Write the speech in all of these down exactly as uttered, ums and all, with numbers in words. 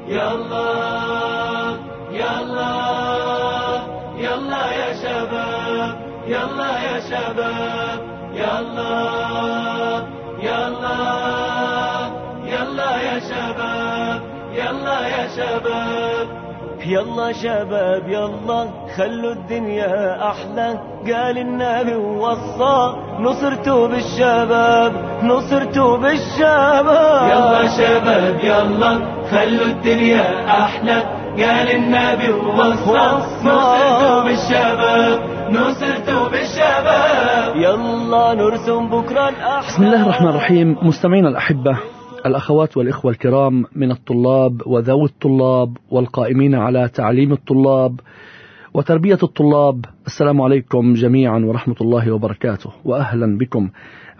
يلا يلا يلا يا شباب، يلا يا شباب، يلا يلا يلا يا شباب، يلا يا شباب، يلا شباب يلا خلوا الدنيا أحلى. قال النبي ووصى نصرتوا بالشباب، نصرتوا بالشباب. يلا شباب يلا خلوا الدنيا أحلى. قال النبي ووصى نصرتوا بالشباب، نصرتوا بالشباب. يلا نرسم بكرة الأحلى. بسم الله الرحمن الرحيم. مستمعينا الأحبة، الأخوات والإخوة الكرام من الطلاب وذوي الطلاب والقائمين على تعليم الطلاب وتربية الطلاب، السلام عليكم جميعا ورحمة الله وبركاته، وأهلا بكم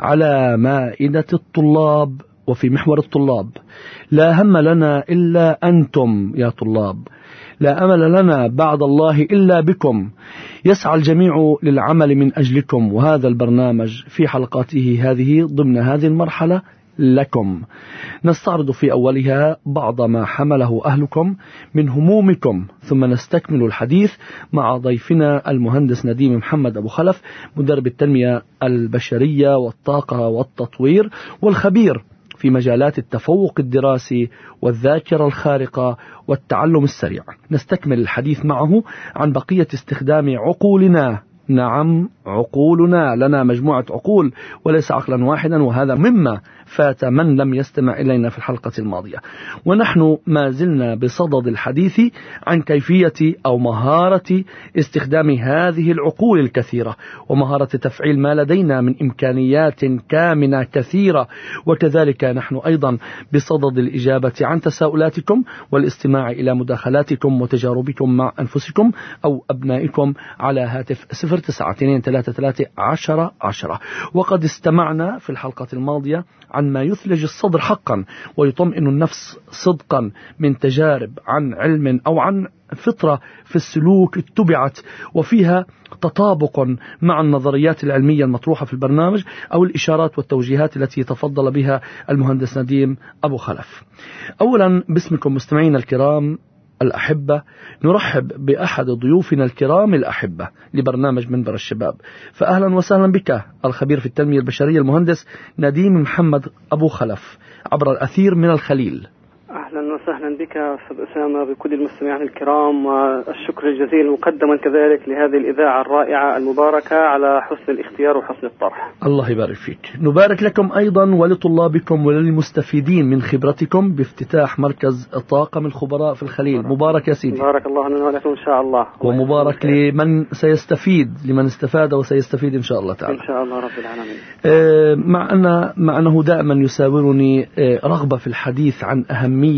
على مائدة الطلاب وفي محور الطلاب. لا هم لنا إلا أنتم يا طلاب، لا أمل لنا بعد الله إلا بكم. يسعى الجميع للعمل من أجلكم، وهذا البرنامج في حلقاته هذه ضمن هذه المرحلة لكم. نستعرض في أولها بعض ما حمله أهلكم من همومكم، ثم نستكمل الحديث مع ضيفنا المهندس نديم محمد أبو خلف، مدرب التنمية البشرية والطاقة والتطوير والخبير في مجالات التفوق الدراسي والذاكرة الخارقة والتعلم السريع. نستكمل الحديث معه عن بقية استخدام عقولنا. نعم، عقولنا، لنا مجموعة عقول وليس عقلا واحدا، وهذا مما فات من لم يستمع إلينا في الحلقة الماضية. ونحن ما زلنا بصدد الحديث عن كيفية أو مهارة استخدام هذه العقول الكثيرة، ومهارة تفعيل ما لدينا من إمكانيات كامنة كثيرة. وكذلك نحن أيضا بصدد الإجابة عن تساؤلاتكم والاستماع إلى مداخلاتكم وتجاربكم مع أنفسكم أو أبنائكم على هاتف صفر تسعة اثنين ثلاثة ثلاثة عشرة عشرة. وقد استمعنا في الحلقة الماضية عن ما يثلج الصدر حقا ويطمئن النفس صدقا من تجارب عن علم أو عن فطرة في السلوك اتبعت وفيها تطابق مع النظريات العلمية المطروحة في البرنامج أو الإشارات والتوجيهات التي تفضل بها المهندس نديم أبو خلف. أولا باسمكم مستمعينا الكرام الأحبة، نرحب بأحد ضيوفنا الكرام الأحبة لبرنامج منبر الشباب. فأهلا وسهلا بك الخبير في التنمية البشرية المهندس نديم محمد أبو خلف عبر الأثير من الخليل. أهلا وسهلا بك أستاذ أسامة بكل المستمعين الكرام، والشكر الجزيل مقدما كذلك لهذه الإذاعة الرائعة المباركة على حسن الاختيار وحسن الطرح. الله يبارك فيك. نبارك لكم أيضا ولطلابكم وللمستفيدين من خبرتكم بافتتاح مركز طاقم الخبراء في الخليل. مبارك يا سيدي. بارك الله لنا ولكم إن شاء الله. ومبارك لمن سيستفيد، لمن استفاد وسيستفيد إن شاء الله تعالى. إن شاء الله رب العالمين. مع أن مع أنه دائما يساورني رغبة في الحديث عن أهمية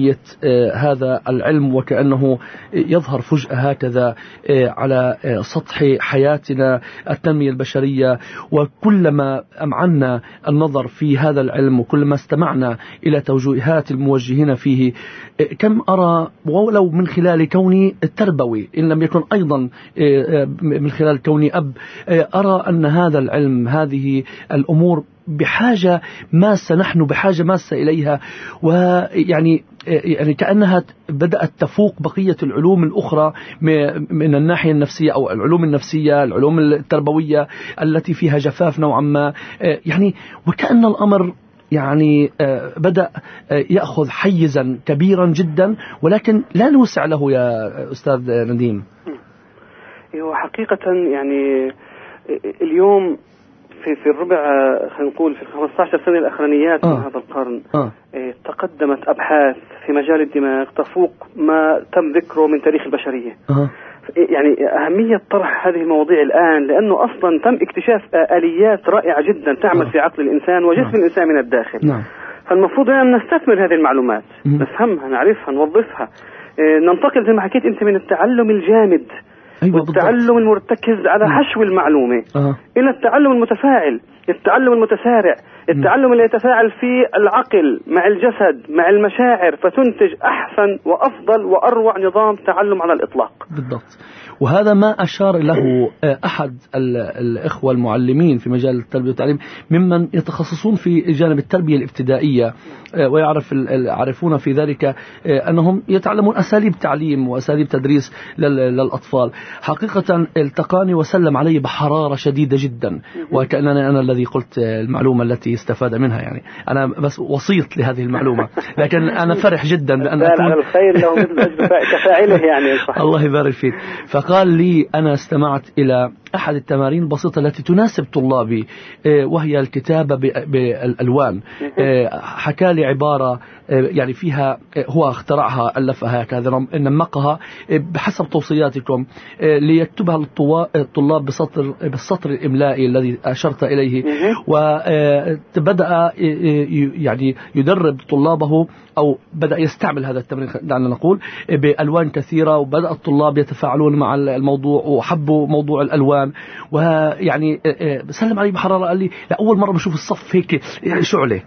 هذا العلم، وكأنه يظهر فجأة هكذا على سطح حياتنا التنمية البشرية. وكلما أمعنا النظر في هذا العلم وكلما استمعنا إلى توجيهات الموجهين فيه، كم أرى ولو من خلال كوني تربوي إن لم يكن أيضا من خلال كوني أب، أرى أن هذا العلم، هذه الأمور بحاجة ماسة، نحن بحاجة ماسة إليها، ويعني يعني كأنها بدأت تفوق بقية العلوم الأخرى من الناحية النفسية أو العلوم النفسية، العلوم التربوية التي فيها جفاف نوعا ما، يعني وكأن الأمر يعني بدأ يأخذ حيزا كبيرا جدا، ولكن لا نوسع له يا أستاذ نديم. هو حقيقة يعني اليوم في في الربع خلينا نقول في الخمسة عشر سنة الأخرانيات آه. من هذا القرن آه. تقدمت أبحاث في مجال الدماغ تفوق ما تم ذكره من تاريخ البشرية. آه. يعني أهمية طرح هذه المواضيع الآن لأنه أصلا تم اكتشاف آليات رائعة جدا تعمل آه. في عقل الإنسان وجسم آه. الإنسان من الداخل. نعم. فالمفروض أن نستثمر هذه المعلومات، نفهمها، نعرفها، نوظفها، ننتقل زي ما حكيت أنت من التعلم الجامد أيوة والتعلم بالضبط. المرتكز على حشو المعلومة أه. إلى التعلم المتفاعل، التعلم المتسارع، التعلم اللي يتفاعل في العقل مع الجسد مع المشاعر، فتنتج أحسن وأفضل وأروع نظام تعلم على الإطلاق. بالضبط. وهذا ما أشار له أحد الإخوة المعلمين في مجال التربية والتعليم ممن يتخصصون في جانب التربية الابتدائية، ويعرف العارفون في ذلك أنهم يتعلمون أساليب تعليم وأساليب تدريس للأطفال. حقيقة التقاني وسلم علي بحرارة شديدة جدا، وكأنني أنا الذي قلت المعلومة التي استفاد منها. يعني أنا بس وسيط لهذه المعلومة، لكن أنا فرح جدا بأن أكون على الخير له مثل كفاعله يعني. الله يبارك فيك. فقال لي أنا استمعت إلى أحد التمارين البسيطة التي تناسب طلابي، وهي الكتابة بالألوان. حكى لي عبارة يعني فيها هو اخترعها ألفها كذا نمقها بحسب توصياتكم ليكتبها الطلاب بسطر بالسطر الإملائي الذي أشرت إليه، وبدأ يعني يدرب طلابه أو بدأ يستعمل هذا التمرين دعنا نقول بألوان كثيرة، وبدأ الطلاب يتفاعلون مع الموضوع وحبوا موضوع الألوان. ويعني سلم علي بحرارة، قال لي لأول مرة بشوف الصف هيك شعلة.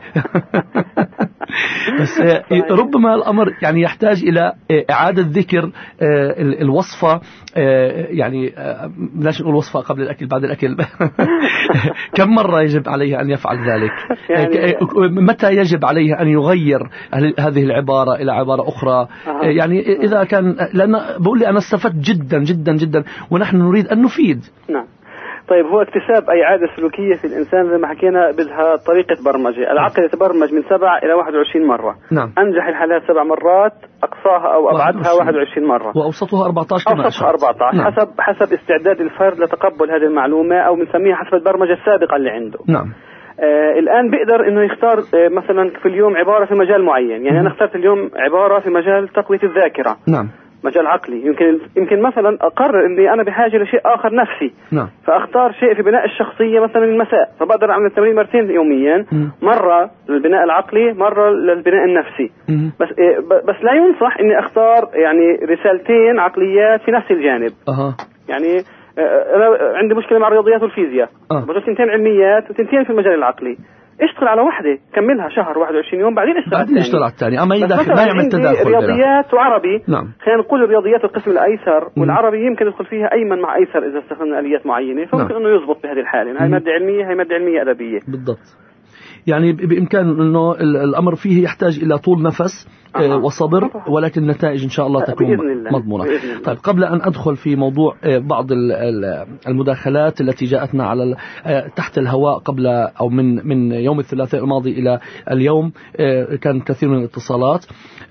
بس ربما الأمر يعني يحتاج إلى إعادة ذكر الوصفة، يعني بلاش نقول وصفة قبل الأكل بعد الأكل. كم مرة يجب عليه أن يفعل ذلك؟ يعني متى يجب عليه أن يغير هذه العبارة إلى عبارة أخرى؟ يعني إذا كان، لأن بقول لي أنا استفدت جدا جدا جدا، ونحن نريد أن نفيد. نعم. طيب، هو اكتساب أي عادة سلوكية في الإنسان زي ما حكينا بدها طريقة برمجة. العقل يتبرمج من سبع إلى واحد وعشرين مرة. نعم. أنجح الحالات سبع مرات، أقصاها أو أبعدها واحد وعشرين مرة، وأوسطها أربعة عشر كما أوسطها أربعة عشر. نعم. حسب حسب استعداد الفرد لتقبل هذه المعلومة، أو بنسميها حسب البرمجة السابقة اللي عنده. نعم. آه الآن بيقدر إنه يختار آه مثلا في اليوم عبارة في مجال معين. يعني م. أنا اخترت اليوم عبارة في مجال تقوية الذاكرة. نعم. مجال عقلي. يمكن يمكن مثلا أقرر إني أنا بحاجة لشيء آخر نفسي. نعم. فأختار شيء في بناء الشخصية مثلا المساء، فبقدر أعمل التمرين مرتين يوميا، م. مرة للبناء العقلي، مرة للبناء النفسي. م. بس إيه بس لا ينصح إني أختار يعني رسالتين عقليات في نفس الجانب. أه. يعني أنا عندي مشكلة مع الرياضيات والفيزياء، أه. بجوز تنتين علميات وتنتين في المجال العقلي. اشتغل على واحدة، كملها شهر واحد وعشرين يوم، بعدين اشتغل بعدين اشتغل على الثاني. أما يدخل ما يعمل تداخل. رياضيات وعربي. نعم. خلينا نقول الرياضيات القسم الأيسر، والعربي يمكن يدخل فيها أيمن مع أيسر إذا استخدمنا آليات معينة، فممكن نعم. إنه يضبط بهذه الحالة. هاي مادة علمية، هاي مادة علمية أدبية. بالضبط. يعني بإمكان أنه الأمر فيه يحتاج إلى طول نفس أه. وصبر، ولكن النتائج إن شاء الله تكون مضمونة. طيب، قبل أن أدخل في موضوع بعض المداخلات التي جاءتنا على تحت الهواء قبل أو من من يوم الثلاثاء الماضي إلى اليوم، كان كثير من الاتصالات،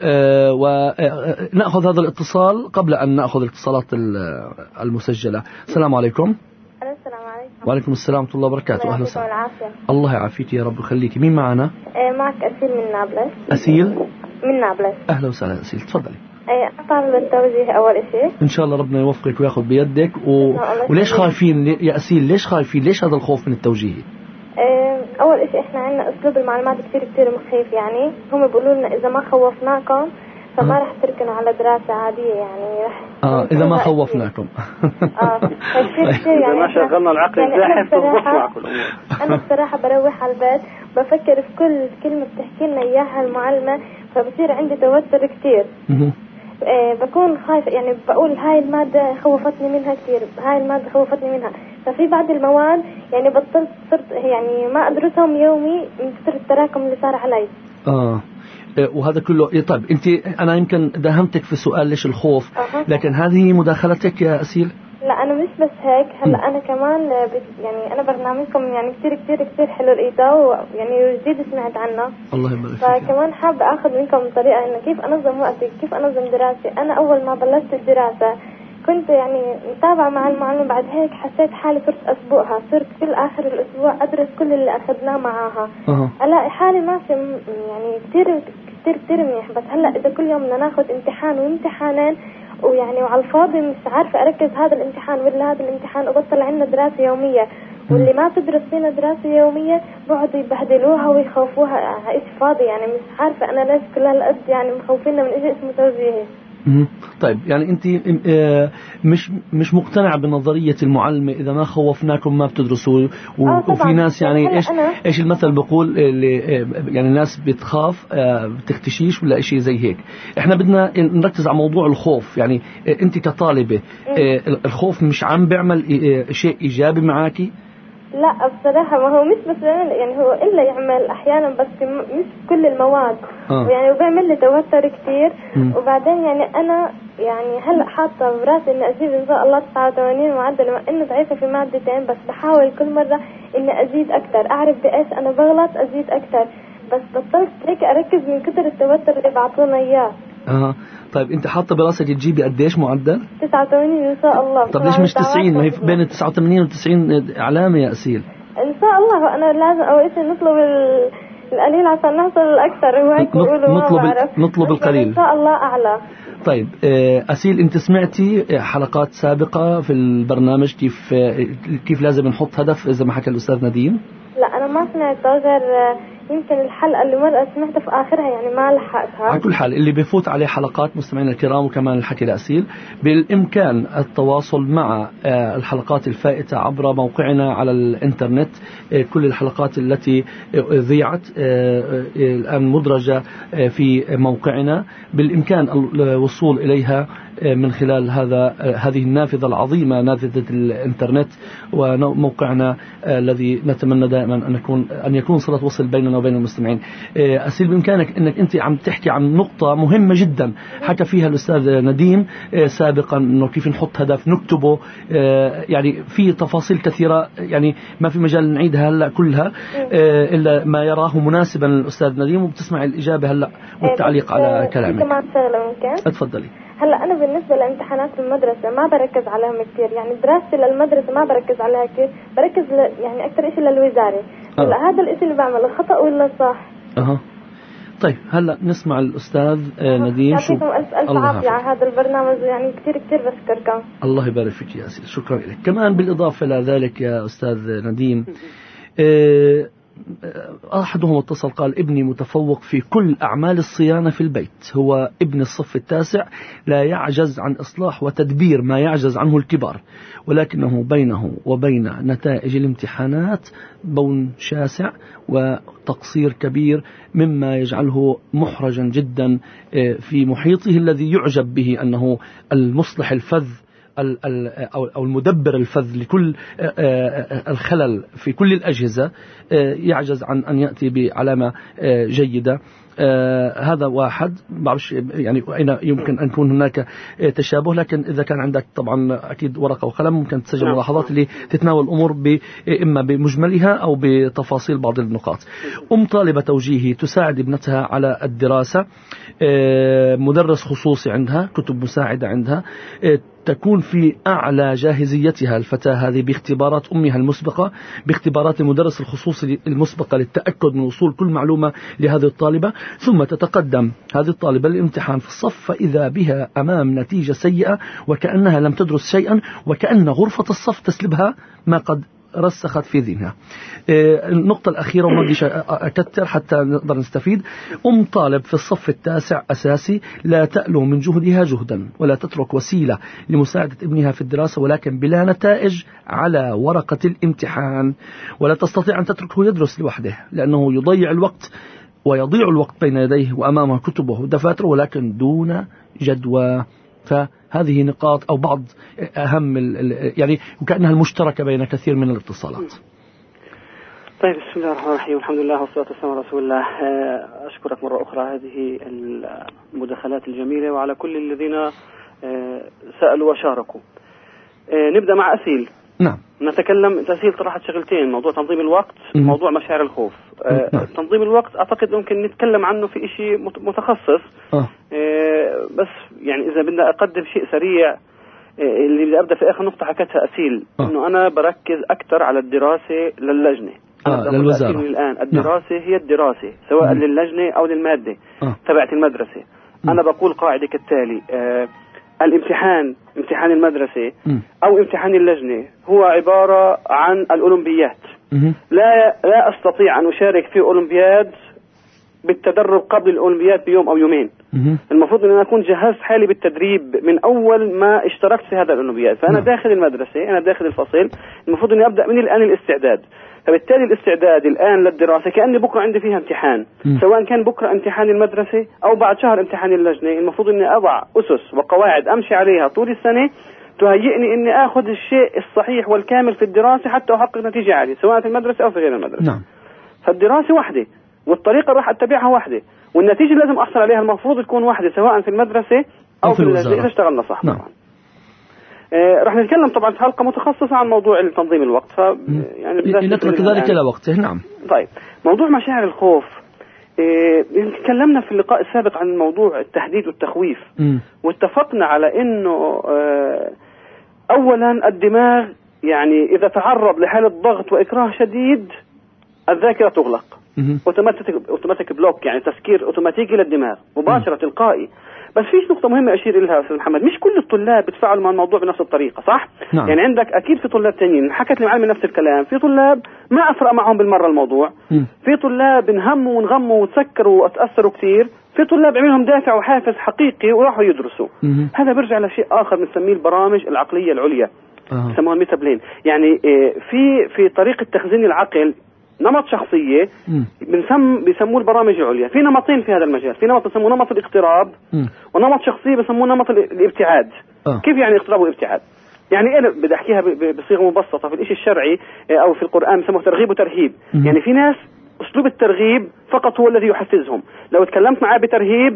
ونأخذ هذا الاتصال قبل أن نأخذ الاتصالات المسجلة. السلام عليكم. السلام عليكم. وعليكم السلام ورحمة الله وبركاته. أهلا وسهلا. الله يعافيك يا رب ويخليك. مين معنا؟ إيه، معك أسيل من نابلس. أسيل من نابلس. أهلا وسهلا أسيل، تفضلي. إيه، أطالب التوجيه أول شيء. إن شاء الله ربنا يوفقك وياخذ بيدك. و... وليش خايفين يا أسيل؟ ليش خايفين؟ ليش هذا الخوف من التوجيه؟ إيه، أول شيء إحنا عندنا أسلوب المعلومات كثير كثير مخيف. يعني هم بيقولوا لنا إذا ما خوفناكم فما رح تركنوا على دراسة عادية. يعني رح آه إذا ما خوفناكم. آه إذا ما شغلنا العقل الزاحف تضبط معكم. أنا بصراحة بروح على البيت بفكر في كل كلمة بتحكي لنا إياها المعلمة، فبصير عندي توتر كثير. إيه، بكون خايفة. يعني بقول هاي المادة خوفتني منها كثير، هاي المادة خوفتني منها. ففي بعض المواد يعني بطلت صرت يعني ما أدرسهم يومي من كثر التراكم اللي صار علي. آه وهذا كله. طيب أنت، أنا يمكن داهمتك في سؤال ليش الخوف، أه. لكن هذه مداخلتك يا أسيل. لا، أنا مش بس هيك. هلا أنا كمان يعني أنا برنامجكم يعني كثير كثير كثير حلو الإيطاء، يعني جديد سمعت عنه. الله يبارك فيك. فكمان حابة أخذ منكم طريقة إنه كيف أنظم وقتي، كيف أنظم دراستي. أنا أول ما بلشت الدراسة كنت يعني متابعة مع المعلم، بعد هيك حسيت حالي صرت أسبوعها، صرت كل آخر الأسبوع أدرس كل اللي أخذناه معاها. أه. ألاقي حالي ماشي يعني كثير كثير كثير منيح. بس هلا إذا كل يوم بدنا ناخذ امتحان وامتحانين ويعني وعلى الفاضي مش عارفة أركز هذا الامتحان ولا هذا الامتحان، وبطل عندنا دراسة يومية. واللي ما تدرس فينا دراسة يومية بقعدوا يبهدلوها ويخوفوها على إيش فاضي. يعني مش عارفة أنا ليش كل هالقد يعني مخوفيننا من إشي اسمه توجيهي. طيب، يعني أنت مش مش مقتنعة بنظرية المعلمة إذا ما خوفناكم ما بتدرسوا، وفي ناس يعني إيش إيش المثل بقول يعني الناس بتخاف بتختشيش ولا إشي زي هيك. إحنا بدنا نركز على موضوع الخوف. يعني أنت كطالبة الخوف مش عم بيعمل شيء إيجابي معاكي؟ لا بصراحة ما هو مش بس يعني هو إلا يعمل أحيانا بس مش كل المواد آه. يعني وبيعمل لي توتر كتير م. وبعدين يعني أنا يعني هلأ حاطة براسي إني أجيب إن شاء الله تسعة وثمانين معدل مع إنه ضعيفة في مادتين بس بحاول كل مرة إني أزيد أكتر أعرف بإيش أنا بغلط أزيد أكتر بس بطلت هيك أركز من كتر التوتر اللي بعطونا إياه. آه. طيب أنت حاطة براسك تجيبي قديش معدل؟ تسعة وثمانين إن شاء الله. طب ليش مش تسعين؟ ما هي بين تسعة وثمانين وتسعين علامة يا أسيل. إن شاء الله أنا لازم أول شيء نطلب القليل عشان نحصل الأكثر هو هيك بيقولوا نطلب ال... نطلب القليل إن شاء الله أعلى. طيب أسيل أنت سمعتي حلقات سابقة في البرنامج كيف كيف لازم نحط هدف زي ما حكى الأستاذ نديم؟ لا أنا ما سمعت غير يمكن الحلقة اللي مرة سمعتها في آخرها يعني ما لحقتها. على كل حال اللي بيفوت عليه حلقات مستمعينا الكرام وكمان الحكي لأسيل بالإمكان التواصل مع الحلقات الفائتة عبر موقعنا على الإنترنت. كل الحلقات التي ذيعت الآن مدرجة في موقعنا بالإمكان الوصول إليها من خلال هذا هذه النافذة العظيمة نافذة الإنترنت وموقعنا الذي نتمنى دائما أن يكون أن يكون صلة وصل بيننا وبين المستمعين. أسيل بإمكانك أنك أنت عم تحكي عن نقطة مهمة جدا حكى فيها الأستاذ نديم سابقا إنه كيف نحط هدف نكتبه يعني في تفاصيل كثيرة يعني ما في مجال نعيدها هلا كلها إلا ما يراه مناسبا الأستاذ نديم وبتسمع الإجابة هلا والتعليق على كلامك. كمان شغلة ممكن اتفضلي. هلا أنا بالنسبة لامتحانات المدرسة ما بركز عليها كثير يعني دراستي للمدرسة ما بركز عليها كثير بركز ل... يعني أكثر إشي للوزاري. هلا آه. هذا الإشي اللي بعمله خطأ ولا صح؟ أها طيب هلا نسمع الأستاذ نديم. يعطيكم ألف ألف عافية على هذا البرنامج يعني كثير كثير بشكركم. الله يبارك فيك يا أسيل شكرا لك. كمان بالإضافة إلى ذلك يا أستاذ نديم آه أحدهم اتصل قال ابني متفوق في كل أعمال الصيانة في البيت هو ابن الصف التاسع لا يعجز عن إصلاح وتدبير ما يعجز عنه الكبار ولكنه بينه وبين نتائج الامتحانات بون شاسع وتقصير كبير مما يجعله محرجا جدا في محيطه الذي يعجب به أنه المصلح الفذ أو المدبر الفذ لكل الخلل في كل الأجهزة يعجز عن أن يأتي بعلامة جيدة. هذا واحد بعرفش يعني أين يمكن أن يكون هناك تشابه لكن إذا كان عندك طبعا أكيد ورقة وقلم ممكن تسجل ملاحظات اللي تتناول الأمور إما بمجملها أو بتفاصيل بعض النقاط. أم طالبة توجيهي تساعد ابنتها على الدراسة مدرس خصوصي عندها كتب مساعدة عندها تكون في أعلى جاهزيتها الفتاة هذه باختبارات أمها المسبقة باختبارات المدرس الخصوصي المسبقة للتأكد من وصول كل معلومة لهذه الطالبة ثم تتقدم هذه الطالبة للامتحان في الصف فإذا بها أمام نتيجة سيئة وكأنها لم تدرس شيئا وكأن غرفة الصف تسلبها ما قد رسخت في ذهنها. النقطة الأخيرة وما بديش أكتر حتى نقدر نستفيد. أم طالب في الصف التاسع أساسي لا تألو من جهدها جهدا ولا تترك وسيلة لمساعدة ابنها في الدراسة ولكن بلا نتائج على ورقة الامتحان ولا تستطيع أن تتركه يدرس لوحده لأنه يضيع الوقت ويضيع الوقت بين يديه وأمامه كتبه ودفاتره ولكن دون جدوى. فهذه نقاط أو بعض أهم يعني وكأنها المشتركة بين كثير من الاتصالات. طيب بسم الله الرحمن الرحيم والحمد لله والصلاة والسلام على رسول الله. أشكرك مرة أخرى هذه المداخلات الجميلة وعلى كل الذين سألوا وشاركوا. نبدأ مع أسيل. نعم. نتكلم أسيل طرحت شغلتين موضوع تنظيم الوقت موضوع مشاعر الخوف. نعم. تنظيم الوقت أعتقد ممكن نتكلم عنه في إشي متخصص. آه. بس يعني إذا بدنا أقدم شيء سريع اللي بدي أبدأ في آخر نقطة حكتها أسيل آه. إنه أنا بركز أكتر على الدراسة للجنة آه للوزارة الآن الدراسة نعم. هي الدراسة سواء م. للجنة أو للمادة آه. تبعت المدرسة م. أنا بقول قاعدة كالتالي آه الامتحان امتحان المدرسة م. أو امتحان اللجنة هو عبارة عن الأولمبيات م. لا لا أستطيع أن أشارك في أولمبياد بالتدرب قبل الأولمبياد بيوم أو يومين. م. المفروض أن أنا أكون جهزت حالي بالتدريب من أول ما اشتركت في هذا الأولمبياد. فأنا م. داخل المدرسة أنا داخل الفصل المفروض أني أبدأ من الآن الاستعداد. فبالتالي الاستعداد الآن للدراسة كأني بكرة عندي فيها امتحان م. سواء كان بكرة امتحان المدرسة أو بعد شهر امتحان اللجنة. المفروض أني أضع أسس وقواعد أمشي عليها طول السنة تهيئني إني آخذ الشيء الصحيح والكامل في الدراسة حتى أحقق نتيجة عالية سواء في المدرسة أو في غير المدرسة. نعم. فالدراسة واحدة والطريقة راح أتبعها واحدة والنتيجة لازم أحصل عليها المفروض تكون واحدة سواء في المدرسة أو, أو في الوزارة إذا اشتغلنا صح. نعم. طبعا آه رح نتكلم طبعا في حلقة متخصصة عن موضوع تنظيم الوقت ف يعني نترك ذلك إلى وقته. نعم. طيب موضوع مشاعر الخوف آه تكلمنا في اللقاء السابق عن موضوع التهديد والتخويف م. واتفقنا على إنه آه أولا الدماغ يعني إذا تعرض لحالة ضغط وإكراه شديد الذاكرة تغلق اوتوماتيك اوتوماتيك بلوك يعني تسكير اوتوماتيكي للدماغ مباشرة تلقائي. بس فيش نقطة مهمة أشير إليها أستاذ محمد مش كل الطلاب بتفاعلوا مع الموضوع بنفس الطريقة صح؟ نعم. يعني عندك أكيد في طلاب تانيين حكت لي معلم نفس الكلام في طلاب ما أفرق معهم بالمرة الموضوع م. في طلاب انهموا وانغموا وتسكروا وتأثروا كثير في طلاب عملهم دافع وحافز حقيقي وراحوا يدرسوا. م. هذا بيرجع لشيء آخر بنسميه البرامج العقلية العليا يسموها الميتا بلين. يعني في في طريقة تخزين العقل نمط شخصية بنسم بيسموه البرامج العليا. في نمطين في هذا المجال في نمط بيسموه نمط الاقتراب م. ونمط شخصية بيسموه نمط الابتعاد. أه. كيف يعني اقتراب وابتعاد؟ يعني أنا بدي أحكيها بصيغة مبسطة في الإشي الشرعي أو في القرآن بيسموه ترغيب وترهيب. م. يعني في ناس أسلوب الترغيب فقط هو الذي يحفزهم لو تكلمت معاه بترهيب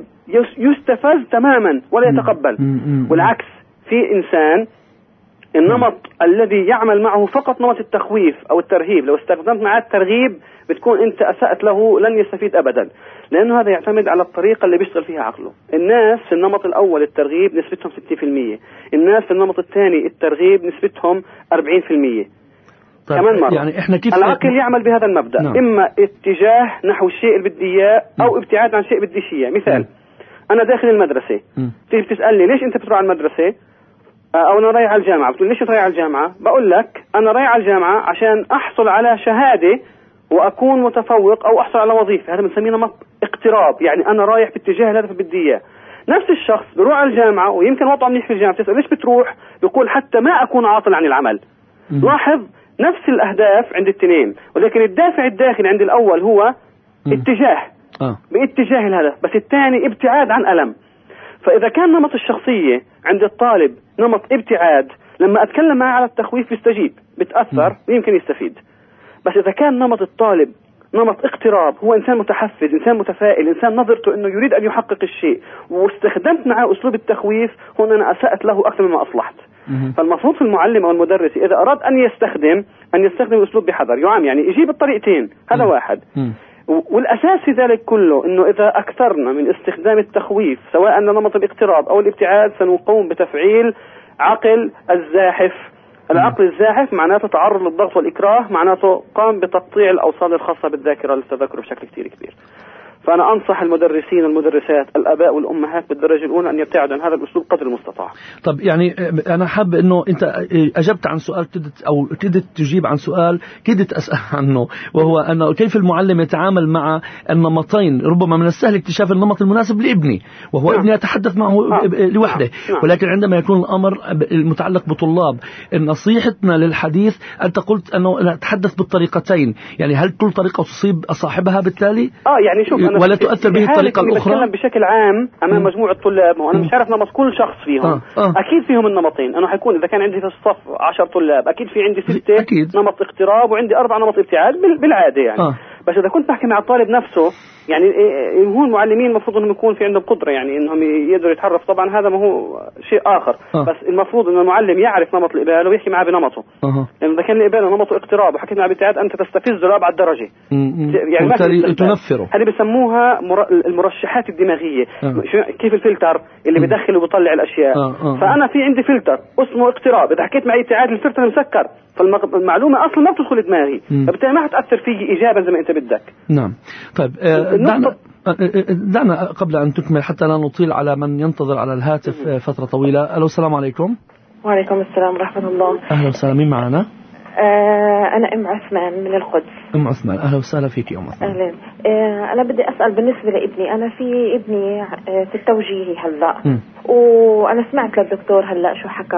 يستفز تماما ولا يتقبل. م. والعكس في إنسان النمط الذي يعمل معه فقط نمط التخويف أو الترهيب لو استخدمت معه الترغيب بتكون أنت أسأت له لن يستفيد أبدا لأنه هذا يعتمد على الطريقة اللي بيشتغل فيها عقله. الناس في النمط الأول الترغيب نسبتهم ستين بالمئة الناس في النمط الثاني الترغيب نسبتهم أربعين بالمئة. طيب كمان مرة يعني إحنا كيف العقل يعمل بهذا المبدأ. نعم. إما اتجاه نحو الشيء اللي بدي إياه أو ابتعاد عن شيء بدي إياه. مثال م. أنا داخل المدرسة تيجي بتسألني ليش أنت بتروح على المدرسة أو أنا رايح على الجامعة بتقول ليش رايح على الجامعة بقول لك أنا رايح على الجامعة عشان أحصل على شهادة وأكون متفوق أو أحصل على وظيفة. هذا بنسميه نمط اقتراب يعني أنا رايح باتجاه الهدف اللي بدي إياه. نفس الشخص بيروح على الجامعة ويمكن وضعه منيح في الجامعة تسأل ليش بتروح بيقول حتى ما أكون عاطل عن العمل. لاحظ نفس الأهداف عند الاثنين ولكن الدافع الداخلي عند الأول هو اتجاه باتجاه الهدف بس الثاني ابتعاد عن ألم. فإذا كان نمط الشخصية عند الطالب نمط ابتعاد لما أتكلم معه على التخويف بيستجيب بتأثر ويمكن يستفيد. بس إذا كان نمط الطالب نمط اقتراب هو إنسان متحفز إنسان متفائل إنسان نظرته أنه يريد أن يحقق الشيء واستخدمت معه أسلوب التخويف هون أنا أسأت له أكثر مما أصلحت. فالمفروض في المعلم أو المدرس إذا أراد أن يستخدم أن يستخدم الأسلوب بحذر يعام يعني يجيب الطريقتين هذا واحد. والأساس في ذلك كله أنه إذا أكثرنا من استخدام التخويف سواء أن نمط الاقتراب أو الابتعاد سنقوم بتفعيل عقل الزاحف. العقل الزاحف معناته تعرض للضغط والإكراه معناته قام بتقطيع الأوصال الخاصة بالذاكرة للتذكر بشكل كتير كبير. فأنا أنصح المدرسين والمدرسات الآباء والأمهات بالدرجة الأولى أن يبتعدوا عن هذا الأسلوب قدر المستطاع. طب يعني أنا حاب إنه أنت أجبت عن سؤال كدت أو كدت تجيب عن سؤال كدت أسأل عنه وهو أنه كيف المعلم يتعامل مع النمطين. ربما من السهل اكتشاف النمط المناسب لابني وهو نعم. ابني يتحدث معه نعم. لوحده نعم. ولكن عندما يكون الأمر المتعلق بطلاب نصيحتنا للحديث أنت قلت أنه نتحدث بالطريقتين يعني هل كل طريقة تصيب صاحبها بالتالي؟ آه يعني شوف ولا تؤثر به الطريقة الأخرى؟ بتكلم بشكل عام أمام م. مجموعة طلاب وأنا مش عارف نمط كل شخص فيهم. آه. آه. أكيد فيهم النمطين. أنا حيكون إذا كان عندي في الصف عشر طلاب أكيد في عندي ستة أكيد. نمط اقتراب وعندي أربع نمط ابتعاد بالعادة يعني. آه. بس إذا كنت بحكي مع الطالب نفسه يعني هو المعلمين المفروض انهم يكون في عندهم قدرة يعني انهم يقدروا يتحرف طبعا هذا ما هو شيء اخر. أه. بس المفروض ان المعلم يعرف نمط الاباله ويحكي معه بنمطه. أه. لانه اذا كان الاباله نمطه اقتراب وحكيت معه بابتعاد انت تستفزه لابعد درجه. يعني ما تنفره. هذه بسموها المرشحات الدماغيه. أه. كيف الفلتر اللي بيدخل وبيطلع الاشياء. أه. أه. فانا في عندي فلتر اسمه اقتراب اذا حكيت معي ابتعاد الفلتر مسكر فالمعلومه اصلا ما بتدخل دماغي فبالتالي ما حتاثر فيي ايجابا زي ما انت بدك. نعم. طيب آه دعنا, دعنا قبل أن تكمل حتى لا نطيل على من ينتظر على الهاتف فترة طويلة. ألو السلام عليكم. وعليكم السلام ورحمة الله. أهلا وسهلا. مين معنا؟ آه أنا أم عثمان من القدس. أم عثمان أهلا وسهلا فيك يا أم عثمان. أهلا. آه أنا بدي أسأل بالنسبة لابني أنا في ابني آه في التوجيهي هلأ م. وأنا سمعت للدكتور هلأ شو حكى.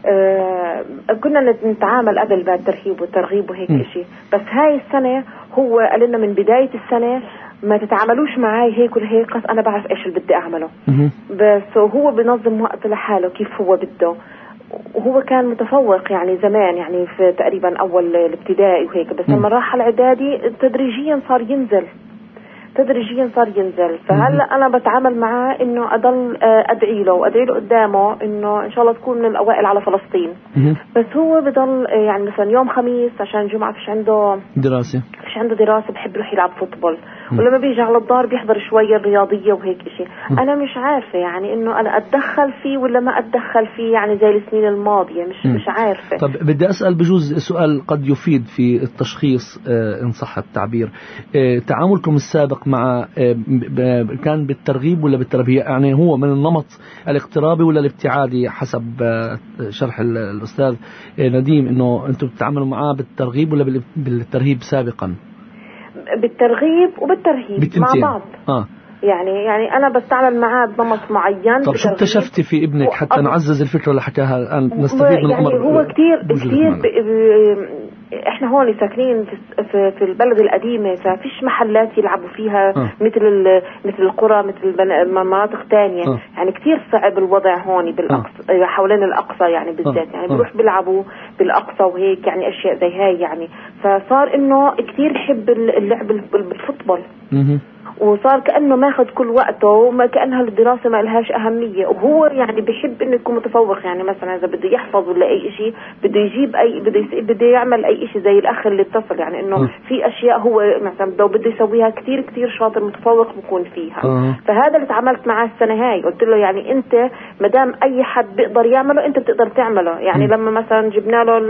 آه كنا نتعامل قبل بالترهيب والترغيب وهيك م. إشي بس هاي السنة هو قال لنا من بداية السنة ما تتعاملوش معاي هيك ولا هيك أنا بعرف إيش اللي بدي أعمله م. بس هو بنظم وقت لحاله كيف هو بده وهو كان متفوق يعني زمان، يعني في تقريبا أول الابتدائي وهيك، بس لما راح الإعدادي تدريجيا صار ينزل تدريجيا صار ينزل. فهلا أنا بتعامل معاه إنه أضل أدعي له وأدعي له قدامه إنه إن شاء الله تكون من الأوائل على فلسطين. بس هو بضل يعني مثلا يوم خميس عشان جمعة فيش عنده دراسة فيش عنده دراسة بحب يروح يلعب فوتبول، ولما بيجي على الدار بيحضر شوية الرياضية وهيك إشي. أنا مش عارفة يعني إنه أنا أتدخل فيه ولا ما أتدخل فيه يعني زي السنين الماضية، مش مش عارفة. طب بدي أسأل بجوز سؤال قد يفيد في التشخيص آه إن صح التعبير. آه تعاملكم السابق مع آه كان بالترغيب ولا بالترهيب؟ يعني هو من النمط الاقترابي ولا الابتعادي حسب آه شرح الأستاذ آه نديم، إنه أنتم بتتعاملوا معاه بالترغيب ولا بالترهيب سابقا؟ بالترغيب وبالترهيب مع بعض. آه. يعني يعني أنا بستعمل معاه بنمط معين. طب شو اكتشفتي في ابنك حتى نعزز الفكرة اللي حكاها الآن نستفيد من يعني الأمر؟ هو كتير كتير احنا هون ساكنين في, في البلد القديمة، ففيش محلات يلعبوا فيها آه. مثل مثل القرى مثل مناطق تانية. آه. يعني كتير صعب الوضع هون بالأقصى آه. حوالين الأقصى يعني بالذات. آه. يعني بيروح بيلعبوا بالأقصى وهيك يعني أشياء زي هاي يعني. فصار إنه كتير يحب اللعب بالفوتبول. م- وصار كأنه ماخذ كل وقته وما كأنها الدراسة ما لهاش أهمية. وهو يعني بيحب إنه يكون متفوق، يعني مثلا إذا بده يحفظ ولا أي شيء بده يجيب أي بده بده يعمل أي شيء زي الأخ اللي اتصل، يعني إنه م. في أشياء هو مثلا بده بده يسويها كتير كتير شاطر متفوق بيكون فيها. م. فهذا اللي تعاملت معاه السنة هاي، قلت له يعني أنت مدام أي حد بيقدر يعمله أنت بتقدر تعمله. يعني م. لما مثلا جبنا له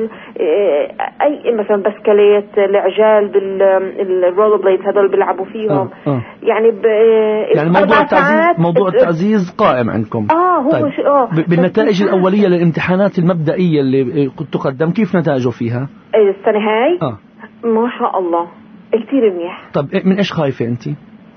أي مثلا بسكليت العجال بالرولر بليد هذول بيلعبوا فيهم. آه. يعني ب... يعني موضوع التعزيز موضوع التعزيز قائم عندكم. اه هو طيب. ش... اه بالنتائج الأولية للامتحانات المبدئية اللي تقدم كيف نتائجه فيها السنة هاي؟ اه ما شاء الله كتير منيح. طب من ايش خايفة انت؟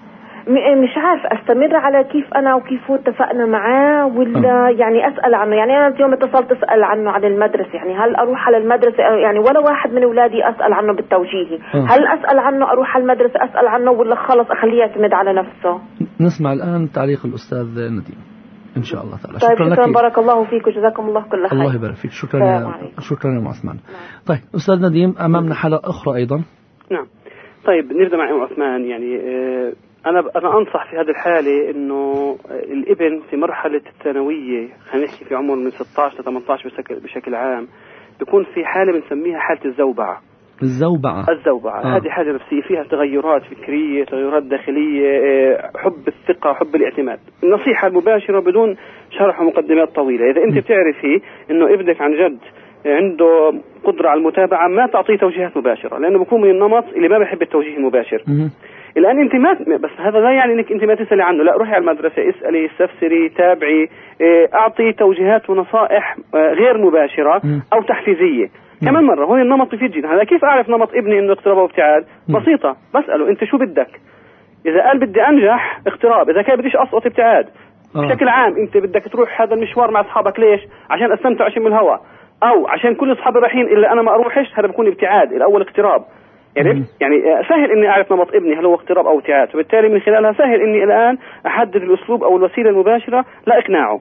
مش عارف استمر على كيف انا وكيف هو اتفقنا معاه ولا أه. يعني اسال عنه. يعني انا اليوم اتصلت اسال عنه عن المدرسه، يعني هل اروح على المدرسه يعني ولا واحد من اولادي اسال عنه بالتوجيهي. أه. هل اسال عنه اروح على المدرسه اسال عنه ولا خلص اخليه يعتمد على نفسه؟ نسمع الان تعليق الاستاذ نديم ان شاء الله تعالى. طيب شكرا, شكرا لك. بارك الله فيك وجزاكم الله كل خير. الله يبارك فيك. شكرا يا شكرا يا ام عثمان. طيب استاذ نديم امامنا حالة اخرى ايضا. نعم. طيب نبدا مع ام عثمان. يعني آه أنا أنا أنصح في هذه الحالة إنه الابن في مرحلة الثانوية، خلينا نحكي في عمر من ستة عشر ل ثمانية عشر بشكل بشكل عام، بيكون في حالة بنسميها حالة الزوبعة. الزوبعة الزوبعة آه. هذه حاجة نفسية فيها تغيرات فكرية، تغيرات داخلية، حب الثقة، حب الاعتماد. النصيحة المباشرة بدون شرح ومقدمات طويلة، إذا أنت بتعرفي إنه ابنك عن جد عنده قدرة على المتابعة ما تعطيه توجيهات مباشرة، لأنه بيكون من النمط اللي ما بيحب التوجيه المباشر. م- الآن أنت ما بس هذا لا يعني إنك أنت ما تسألي عنه، لا روحي على المدرسة اسألي استفسري تابعي، أعطي توجيهات ونصائح غير مباشرة أو تحفيزية. كمان مرة هون النمط يفيد جدا. هذا كيف أعرف نمط ابني إنه اقتراب وابتعاد؟ بسيطة، بسأله أنت شو بدك؟ إذا قال بدي أنجح اقتراب، إذا كان بديش أسقط ابتعاد. بشكل عام أنت بدك تروح هذا المشوار مع أصحابك ليش؟ عشان أستمتع أشم الهواء، أو عشان كل أصحابي رايحين إلا أنا ما أروحش، هذا بكون ابتعاد. الأول اقتراب. يعني يعني سهل اني اعرف نمط ابني هل هو اقتراب او ابتعاد، وبالتالي من خلالها سهل اني الان احدد الاسلوب او الوسيله المباشره لاقناعه.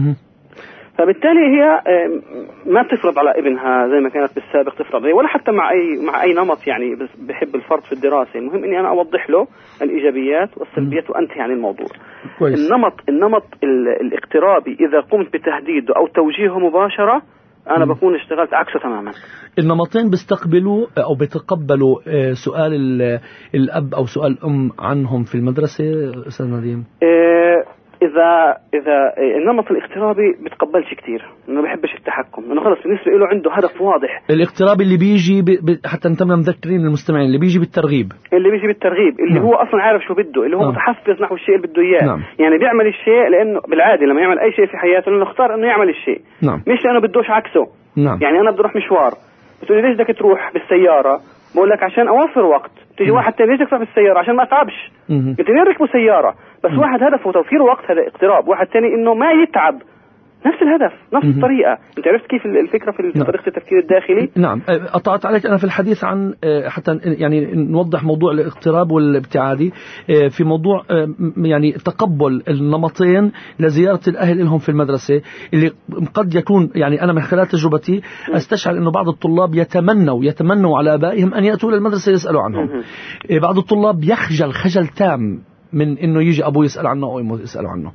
فبالتالي هي ما تفرض على ابنها زي ما كانت بالسابق تفرض، ولا حتى مع اي مع اي نمط يعني بحب الفرض في الدراسه. المهم اني انا اوضح له الايجابيات والسلبيات وانتهي عن الموضوع. كويس. النمط النمط الاقترابي اذا قمت بتهديده او توجيهه مباشره أنا م. بكون اشتغلت عكسه تماما. النمطين بيستقبلوا أو بيتقبلوا سؤال الأب أو سؤال الأم عنهم في المدرسة أستاذ نديم؟ إيه إذا إذا النمط الاقترابي بتقبلش كتير، إنه بيحبش التحكم، إنه خلص بالنسبة له عنده هدف واضح. الاقترابي اللي بيجي ب... حتى نتم مذكرين المستمعين اللي بيجي بالترغيب. اللي بيجي بالترغيب اللي نعم. هو أصلا عارف شو بده، اللي هو نعم. متحفز نحو الشيء اللي بده إياه. نعم. يعني بيعمل الشيء لأنه بالعادة لما يعمل أي شيء في حياته لأنه اختار إنه يعمل الشيء. نعم. مش لأنه بدوش عكسه. نعم. يعني أنا بدي أروح مشوار، بتقولي ليش بدك تروح بالسيارة؟ بقول لك عشان أوفر وقت. تيجي واحد تاني ليش بدك تروح بالسيارة؟ عشان ما أتعبش. الاثنين يركبوا سيارة، بس مم. واحد هدفه توفير وقت، هذا اقتراب. واحد تاني إنه ما يتعب، نفس الهدف، نفس م- الطريقة. انت عرفت كيف الفكرة في نعم. طريقة التفكير الداخلي. نعم، قطعت عليك أنا في الحديث عن حتى يعني نوضح موضوع الاغتراب والابتعادي في موضوع يعني تقبل النمطين لزيارة الأهل لهم في المدرسة، اللي قد يكون يعني أنا من خلال تجربتي أستشعر أنه بعض الطلاب يتمنوا يتمنوا على آبائهم أن يأتوا للمدرسة يسألوا عنهم. بعض الطلاب يخجل خجل تام من انه يجي ابوه يسال عنه او امه يسال عنه.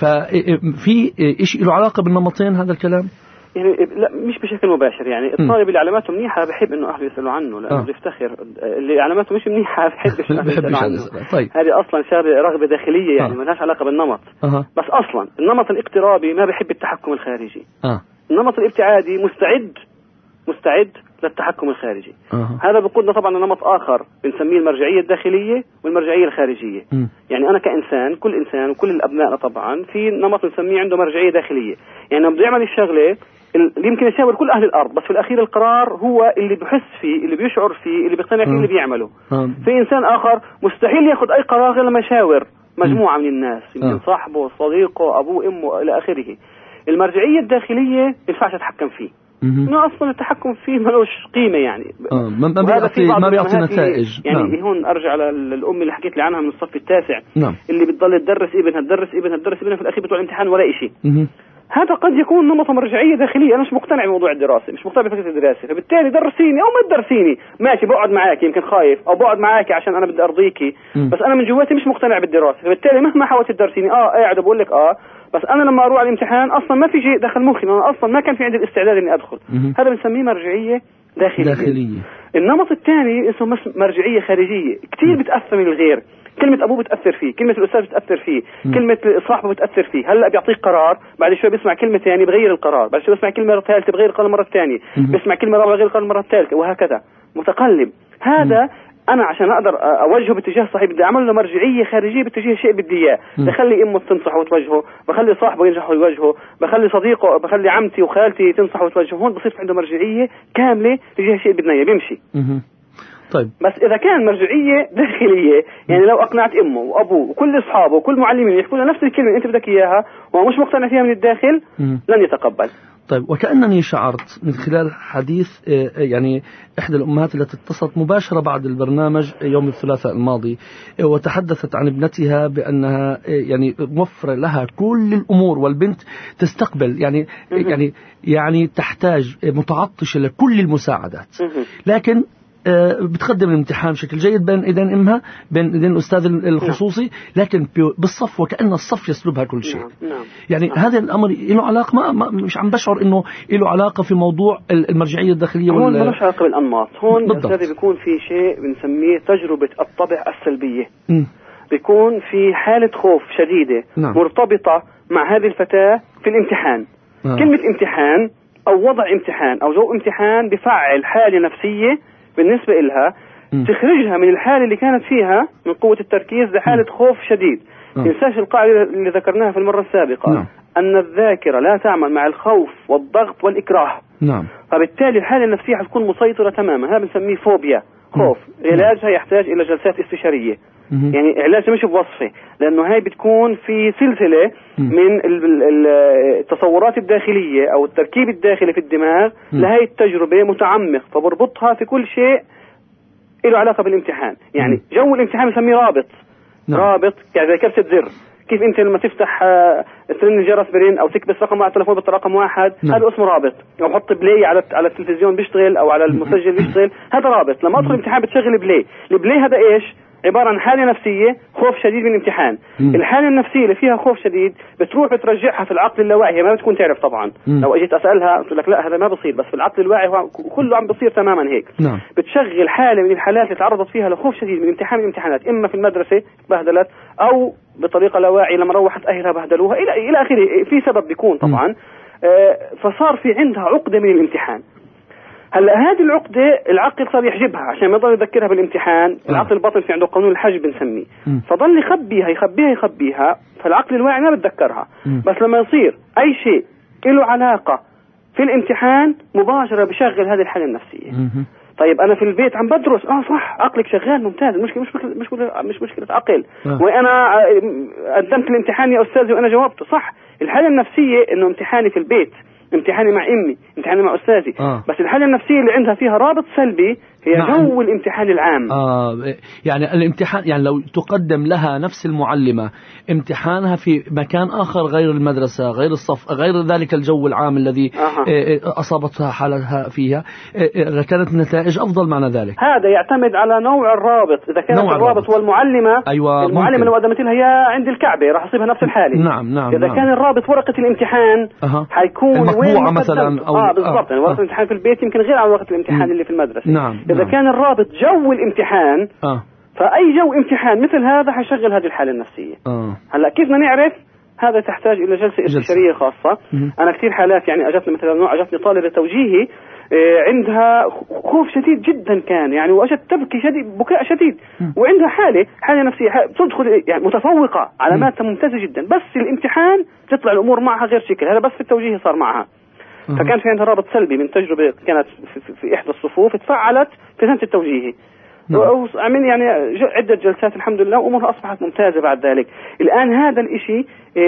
ففي شيء له علاقه بالنمطين هذا الكلام؟ يعني لا مش بشكل مباشر. يعني الطالب اللي علاماته منيحه بحب انه اهله يسالوا عنه لانه آه. بيفتخر. اللي علاماته مش منيحه بحبش اهله يسالوا عنه. طيب. هذه اصلا شغله رغبه داخليه يعني آه. ما لهاش علاقه بالنمط. آه. بس اصلا النمط الاقترابي ما بحب التحكم الخارجي. آه. النمط الابتعادي مستعد مستعد للتحكم الخارجي. أه. هذا بقودنا طبعا لنمط آخر بنسميه المرجعية الداخلية والمرجعية الخارجية. م. يعني أنا كإنسان، كل إنسان وكل الأبناء طبعا في نمط نسميه عنده مرجعية داخلية. يعني لما بيعمل الشغلة اللي يمكن يشاور كل أهل الأرض، بس في الأخير القرار هو اللي بحس فيه، اللي بيشعر فيه، اللي بيقتنع فيه، اللي بيعمله. أه. في إنسان آخر مستحيل يأخذ أي قرار غير لما يشاور مجموعة م. من الناس، يمكن أه. صاحبه، صديقه، أبوه، أمه إلى آخره. المرجعية الداخلية ما ينفعش أتحكم فيه. إنه أصلا التحكم فيه ملوش قيمة يعني. آه ما بيعطي ما بيعطي نتائج. يعني نعم. هون أرجع للأم اللي حكيت لي عنها من الصف التاسع. نعم. اللي بتضل تدرس ابنها تدرس ابنها تدرس ابنها في الأخير بتوع الامتحان ولا إشي. هذا قد يكون نمط مرجعية داخلية. أنا مش مقتنع بموضوع الدراسة، مش مقتنع بفكرة الدراسة، فبالتالي درسيني أو ما تدرسيني ماشي، بقعد معاك يمكن خايف أو بقعد معاك عشان أنا بدي أرضيكي، بس أنا من جواتي مش مقتنع بالدراسة، فبالتالي مهما حاولت تدرسيني آه قاعد بقول لك آه بس أنا لما أروح على الامتحان أصلا ما في شيء دخل مخي، أنا أصلا ما كان في عندي الاستعداد إني أدخل. هذا بنسميه مرجعية داخلية. داخلية. النمط الثاني اسمه مرجعية خارجية، كتير بتأثر من الغير. كلمة أبوه بتأثر فيه، كلمة الأستاذ بتأثر فيه، م. كلمة صاحبه بتأثر فيه. هلأ بيعطيك قرار، بعد شوي بيسمع كلمة ثانية بغير القرار، بعد شوي بيسمع كلمة ثالثة بغير القرار المرة الثانية، بيسمع كلمة رابعة بغير القرار المرة الثالثة، وهكذا متقلب. هذا م. أنا عشان أقدر أوجهه باتجاه صحيح بدي أعمل له مرجعية خارجية باتجاه شيء بدي إياه. بخلي أمه تنصحه وتوجهه، بخلي صاحبه ينجح ويوجهه، بخلي صديقه، بخلي عمتي وخالتي تنصحه وتوجهه. هون بصير عنده مرجعية كاملة تجاه شيء بدنا إياه بيمشي. م. طيب. بس إذا كان مرجعية داخلية، يعني لو أقنعت أمه وأبوه وكل أصحابه وكل معلمين يحكوا له نفس الكلمة اللي أنت بدك إياها وهو مش مقتنع فيها من الداخل، م. لن يتقبل. طيب، وكأنني شعرت من خلال حديث يعني إحدى الأمهات التي اتصلت مباشرة بعد البرنامج يوم الثلاثاء الماضي وتحدثت عن ابنتها بأنها يعني موفر لها كل الأمور، والبنت تستقبل يعني يعني يعني تحتاج متعطشة لكل المساعدات، لكن بتقدم الامتحان بشكل جيد بين ايدين امها، بين ايدين الاستاذ الخصوصي، لكن بالصف وكأن الصف يسلبها كل شيء. يعني هذا الامر له علاقه، ما, ما مش عم بشعر انه له علاقه في موضوع المرجعيه الداخليه. هون ما له علاقه بالانماط. هون استاذ بيكون في شيء بنسميه تجربه الطبع السلبيه. م. بيكون في حاله خوف شديده نعم. مرتبطه مع هذه الفتاه في الامتحان. آه. كلمه امتحان او وضع امتحان او جو امتحان بفعل حاله نفسيه بالنسبة إلها تخرجها من الحالة اللي كانت فيها من قوة التركيز لحالة خوف شديد. تنساش القاعدة اللي ذكرناها في المرة السابقة نعم. أن الذاكرة لا تعمل مع الخوف والضغط والإكراه. نعم. فبالتالي الحالة النفسية حتكون مسيطرة تماما. هذا بنسميه فوبيا، خوف. علاجها يحتاج إلى جلسات استشارية. مم. يعني علاجها مش بوصفة، لأنه هاي بتكون في سلسلة مم. من التصورات الداخلية أو التركيب الداخلي في الدماغ مم. لهاي التجربة متعمق، فبربطها في كل شيء له علاقة بالامتحان. يعني مم. جو الامتحان بنسميه رابط. نعم. رابط يعني زي كبسة زر. كيف انت لما تفتح ترن الجرس برين او تكبس رقم واحد تلفون بالرقم واحد نعم. هذا اسمه رابط. او حط بلاي على على التلفزيون بيشتغل او على المسجل بيشتغل، هذا رابط. لما ادخل الامتحان بتشغل بلاي. البلاي هذا ايش؟ عبارة عن حالة نفسية خوف شديد من الامتحان. مم. الحالة النفسية اللي فيها خوف شديد بتروح بترجعها في العقل اللاواعي، هي ما بتكون تعرف طبعا. مم. لو اجيت اسالها قلت لك لا هذا ما بصير، بس في العقل الواعي هو كله عم بصير تماما هيك. نعم. بتشغل حالة من الحالات اللي تعرضت فيها لخوف شديد من امتحان من الامتحانات، اما في المدرسة بهدلت او بطريقة لاواعي لما روحت اهلها بهدلوها الى الى اخره. في سبب بيكون طبعا. آه فصار في عندها عقدة من الامتحان. هلا هذه العقدة العقل صار يحجبها عشان ما يضل يذكرها بالامتحان. العقل الباطن في عنده قانون الحجب بنسميه، فضل يخبيها يخبيها يخبيها، فالعقل الواعي ما بتذكرها. بس لما يصير اي شيء له علاقة في الامتحان مباشرة بشغل هذه الحالة النفسية. طيب انا في البيت عم بدرس، اه صح عقلك شغال ممتاز، المشكله مش مشكله مش مشكله, مش مشكلة عقل. آه. وانا قدمت الامتحان يا استاذي وانا جاوبته صح. الحاله النفسيه انه امتحاني في البيت، امتحاني مع امي، امتحاني مع استاذي. آه. بس الحاله النفسيه اللي عندها فيها رابط سلبي هي نعم. جو الامتحان العام. آه يعني الامتحان، يعني لو تقدم لها نفس المعلمة امتحانها في مكان آخر غير المدرسة، غير الصف، غير ذلك الجو العام الذي آه. أصابتها حالها فيها، آه كانت النتائج أفضل معنى ذلك. هذا يعتمد على نوع الرابط. إذا كانت الرابط الرابط والمعلمة، أيوة المعلمة لو قدمت لها يا عند الكعبة راح يصيبها نفس الحالة. نعم نعم. إذا نعم. كان الرابط ورقة الامتحان أه. حيكون المطبوعة مثلا أو آه بالضبط. يعني ورقة آه. الامتحان في البيت يمكن غير عن ورقة الامتحان م. اللي في المدرسة. نعم. إذا نعم. كان الرابط جو الامتحان آه. فأي جو امتحان مثل هذا حيشغل هذه الحالة النفسية. آه. هلا كيف بدنا نعرف؟ هذا تحتاج إلى جلسة استشارية خاصة. م. أنا كثير حالات يعني أجتني مثلا نوع أجتني طالبة توجيهي عندها خوف شديد جدا كان يعني، وأجت تبكي شديد بكاء شديد، وعندها حالة حالة نفسية تدخل يعني متفوقة علاماتها ممتازة جدا، بس الامتحان تطلع الأمور معها غير شكل. هذا بس في التوجيه صار معها. فكان في عندها رابط سلبي من تجربة كانت في, في, في إحدى الصفوف تفعلت في سنة التوجيهي. وعمل يعني عدة جلسات الحمد لله وأمورها أصبحت ممتازة بعد ذلك. الآن هذا الإشي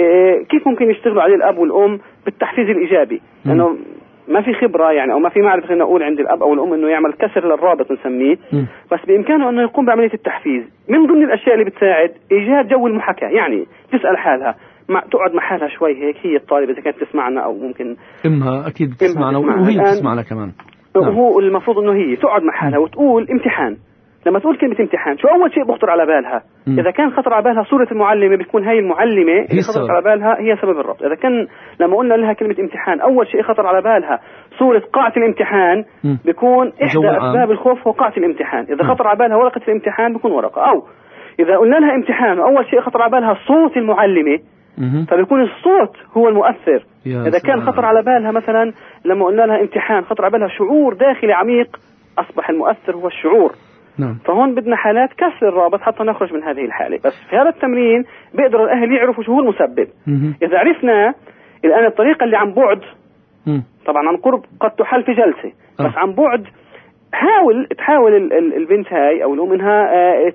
كيف ممكن يشتغلوا عليه الأب والأم بالتحفيز الإيجابي؟ لأنه ما في خبرة يعني أو ما في معرفة خلينا نقول عند الأب أو الأم إنه يعمل كسر للرابط نسميه، بس بإمكانه إنه يقوم بعملية التحفيز. من ضمن الأشياء اللي بتساعد إيجاد جو المحاكاة، يعني تسأل حالها، مع تقعد مع حالها شوي هيك، هي الطالبة إذا كانت تسمعنا أو ممكن إمها أكيد تسمعنا وهي تسمعنا كمان. هو المفروض إنه هي تقعد مع حالها وتقول امتحان. لما تقول كلمة امتحان شو أول شيء بخطر على بالها؟ م. إذا كان خطر على بالها صورة المعلمة بتكون هاي المعلمة اللي خطر على بالها هي سبب الربط. إذا كان لما قلنا لها كلمة امتحان أول شيء خطر على بالها صورة قاعة الامتحان م. بيكون إحدى أسباب الخوف هو قاعة الامتحان. إذا م. خطر على بالها ورقة الامتحان بيكون ورقة. أو إذا قلنا لها امتحان وأول شيء خطر على بالها صوت المعلمة م. فبيكون الصوت هو المؤثر. إذا كان خطر على بالها مثلا لما قلنا لها امتحان خطر على بالها شعور داخلي عميق، أصبح المؤثر هو الشعور. نعم. فهون بدنا حالات كسر الرابط حتى نخرج من هذه الحالة. بس في هذا التمرين بيقدر الأهل يعرفوا شو هو المسبب. مم. إذا عرفنا الآن الطريقة اللي عن بعد مم. طبعا عن قرب قد تحل في جلسة. أه. بس عن بعد حاول تحاول البنت هاي أو الأم إنها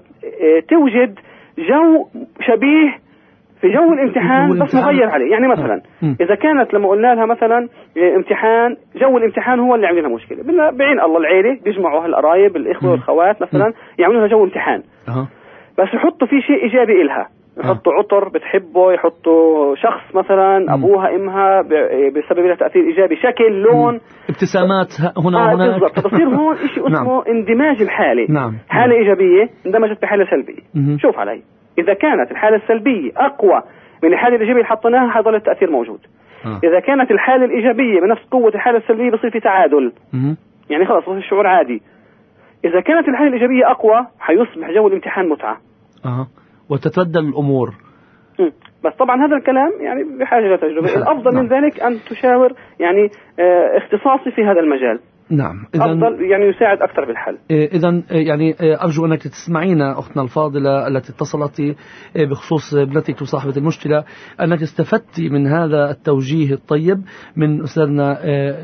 توجد جو شبيه في جو الامتحان بس مغير عليه. يعني مثلا أه. إذا كانت لما قلنا لها مثلا امتحان، جو الامتحان هو اللي عملنا مشكلة، بعين الله العيلة بيجمعوا القرايب الإخوة والخوات مثلا يعملوا لها جو امتحان. أه. بس يحطوا فيه شيء إيجابي إلها، يحطوا أه. عطر بتحبه، يحطوا شخص مثلا أبوها إمها بسبب لها تأثير إيجابي، شكل لون ابتسامات هنا آه وهناك. بالضبط. فتصير هون شيء اسمه نعم. اندماج الحالة. نعم. حالة إيجابية اندمجت بحالة سلبية. مم. شوف علي، إذا كانت الحالة السلبية أقوى من الحالة الإيجابية اللي حطيناها حيظل التأثير موجود. آه. إذا كانت الحالة الإيجابية بنفس قوة الحالة السلبية بصير في تعادل. مم. يعني خلاص بصير الشعور عادي. إذا كانت الحالة الإيجابية أقوى حيصبح جو الامتحان متعة. أه. وتتبدل الأمور. م. بس طبعا هذا الكلام يعني بحاجة إلى تجربة. الأفضل نعم. من ذلك أن تشاور يعني اه اختصاصي في هذا المجال. نعم. أفضل يعني يساعد أكثر بالحل. إذن يعني أرجو أنك تسمعينا أختنا الفاضلة التي اتصلت بخصوص ابنتك وصاحبة المشكلة، أنك استفدت من هذا التوجيه الطيب من أستاذنا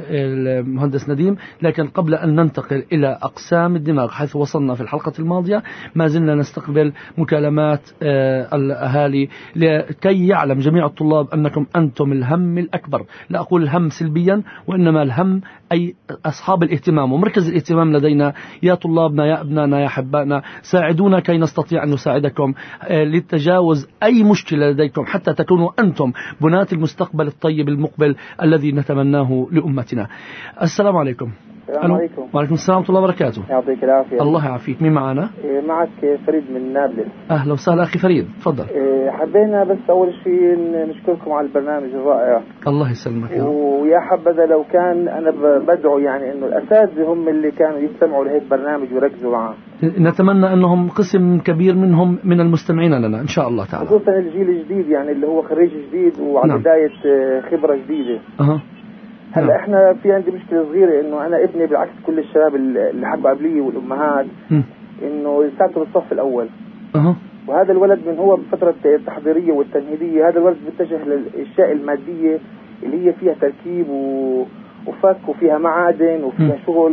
المهندس نديم. لكن قبل أن ننتقل إلى أقسام الدماغ حيث وصلنا في الحلقة الماضية، ما زلنا نستقبل مكالمات الأهالي لكي يعلم جميع الطلاب أنكم أنتم الهم الأكبر. لا أقول الهم سلبيا، وإنما الهم أي أصحاب الاهتمام ومركز الاهتمام لدينا. يا طلابنا، يا أبنائنا، يا أحبائنا، ساعدونا كي نستطيع أن نساعدكم لتجاوز أي مشكلة لديكم حتى تكونوا أنتم بناة المستقبل الطيب المقبل الذي نتمناه لأمتنا. السلام عليكم. السلام عليكم. وعليكم السلام ورحمة الله وبركاته. يعطيك العافية. الله يعافيك. مين معنا؟ معك فريد من نابلس. أهلا وسهلا أخي فريد، تفضل. حبينا بس أول شيء نشكركم على البرنامج الرائع. الله يسلمك يا رب. ويا حبذا لو كان أنا بدعو يعني إنه الأساتذة هم اللي كانوا يستمعوا لهيك برنامج ويركزوا معه. نتمنى أنهم قسم كبير منهم من المستمعين لنا إن شاء الله تعالى. خصوصا الجيل الجديد يعني اللي هو خريج جديد وعلى نعم. بداية خبرة جديدة. أه. هلا نعم. احنا في عندي مشكله صغيره انه انا ابني بالعكس كل الشباب اللي حبوا قبلي والامهات م. انه لساته بالصف الاول. أه. وهذا الولد من هو بفتره التحضيريه والتمهيديه هذا الولد بيتجه للاشياء الماديه اللي هي فيها تركيب و... وفك وفيها معادن وفيها م. شغل.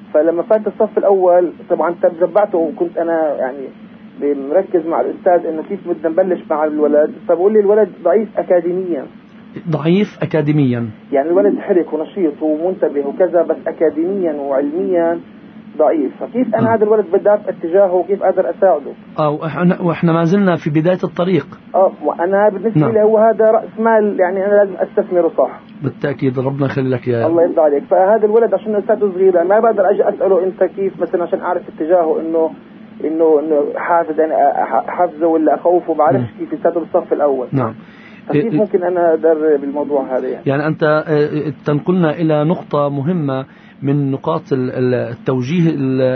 فلما فات الصف الأول طبعا تجبعته، وكنت أنا يعني مركز مع الأستاذ إنه كيف بدنا نبلش مع الولد. فبقول لي الولد ضعيف أكاديميا. ضعيف أكاديميا يعني الولد حرك ونشيط ومنتبه وكذا، بس أكاديميا وعلميا ضعيف. فكيف أنا هذا الولد بدي أعرف اتجاهه وكيف أقدر أساعده؟ اه وإحنا, وإحنا ما زلنا في بداية الطريق. اه وأنا بالنسبة نعم. لي هو هذا رأس مال، يعني أنا لازم أستثمره صح. بالتأكيد، ربنا يخلي لك يا الله يرضى عليك. فهذا الولد عشان لساته صغيرة ما بقدر أجي أسأله أنت كيف مثلا عشان أعرف اتجاهه، إنه إنه إنه حافظ أنا حافظه ولا أخوفه، بعرفش كيف لساته بالصف الأول. نعم. كيف ممكن أنا أدرب الموضوع هذا؟ يعني, يعني أنت تنقلنا إلى نقطة مهمة من نقاط التوجيه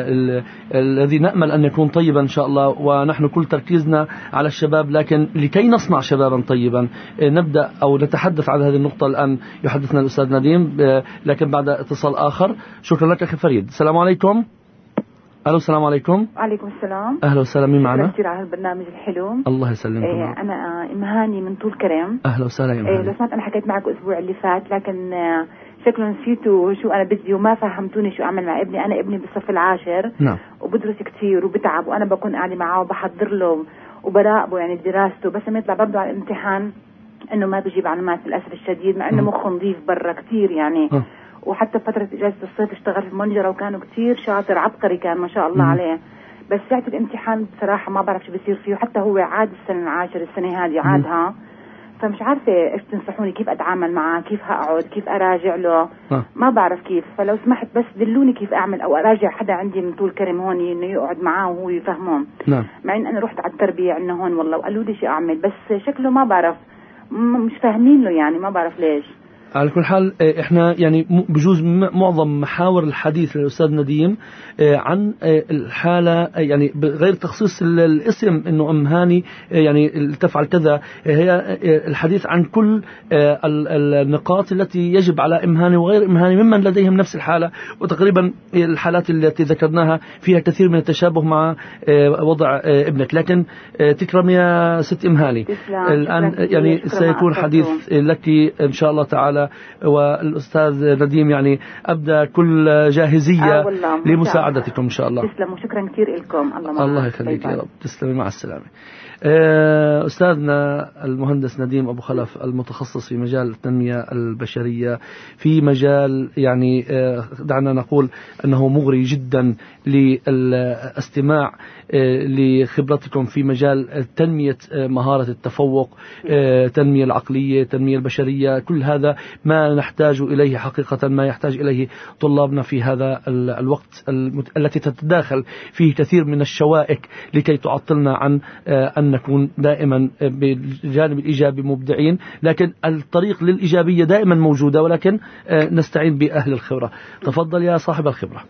الذي نأمل أن يكون طيبا إن شاء الله، ونحن كل تركيزنا على الشباب، لكن لكي نصنع شبابا طيبا نبدأ أو نتحدث عن هذه النقطة. الآن يحدثنا الأستاذ نديم، لكن بعد اتصال آخر. شكرا لك أخي فريد. السلام عليكم. ألو السلام عليكم. وعليكم السلام. أهلا وسهلا، مين معنا؟ كثير على البرنامج الحلو. الله يسلمك. إيه أنا إم هاني من طول كرم. أهلا وسهلا يا إيه لو سمعت أنا حكيت معك الأسبوع اللي فات، لكن شكله نسيتوا شو أنا بدي وما فهمتوني شو أعمل مع ابني. أنا ابني بالصف العاشر. نعم. وبدرس كثير وبتعب، وأنا بكون قاعدة معه وبحضر له وبراقبه يعني دراسته، بس لما يطلع برضه على الامتحان إنه ما بيجيب علامات للأسف الشديد، مع إنه مخه نظيف برا كثير يعني. م. وحتى فترة إجازة الصيف اشتغل في المنجرة وكانوا كتير شاطر، عبقري كان ما شاء الله م. عليه. بس ساعة الامتحان بصراحة ما بعرف شو بيصير فيه، وحتى هو عاد السنة العاشر السنة هذه عادها. فمش عارفة إيش تنصحوني، كيف أتعامل معه، كيف هقعد، كيف أراجع له. م. ما بعرف كيف. فلو سمحت بس دلوني كيف أعمل، أو أراجع حدا عندي من طول كرم هون إنه يقعد معاه وهو يفهمهم. نعم. مع إن أنا رحت على التربية عندنا هون والله وقالوا لي شو أعمل، بس شكله ما بعرف، مش فاهمين له يعني، ما بعرف ليش. على كل حال احنا يعني بجوز معظم محاور الحديث للأستاذ نديم عن الحالة، يعني بغير تخصيص الاسم انه ام هاني يعني تفعل كذا، هي الحديث عن كل النقاط التي يجب على ام هاني وغير ام هاني ممن لديهم نفس الحالة. وتقريبا الحالات التي ذكرناها فيها كثير من التشابه مع وضع ابنك. لكن تكرم يا ست ام هاني، الآن يعني سيكون حديث لك إن شاء الله تعالى، والأستاذ نديم يعني أبدأ كل جاهزية آه لمساعدتكم إن شاء الله. تسلموا، شكرا كثير لكم. الله, الله يخليك يا رب. تسلمي، مع السلامة. أستاذنا المهندس نديم أبو خلف المتخصص في مجال التنمية البشرية، في مجال يعني دعنا نقول أنه مغري جدا للاستماع لخبرتكم في مجال تنمية مهارة التفوق، تنمية العقلية، تنمية البشرية. كل هذا ما نحتاج إليه حقيقة، ما يحتاج إليه طلابنا في هذا الوقت التي تتداخل فيه كثير من الشوائك لكي تعطلنا عن أن نكون دائما بالجانب الإيجابي مبدعين. لكن الطريق للإيجابية دائما موجودة، ولكن نستعين بأهل الخبرة. تفضل يا صاحب الخبرة.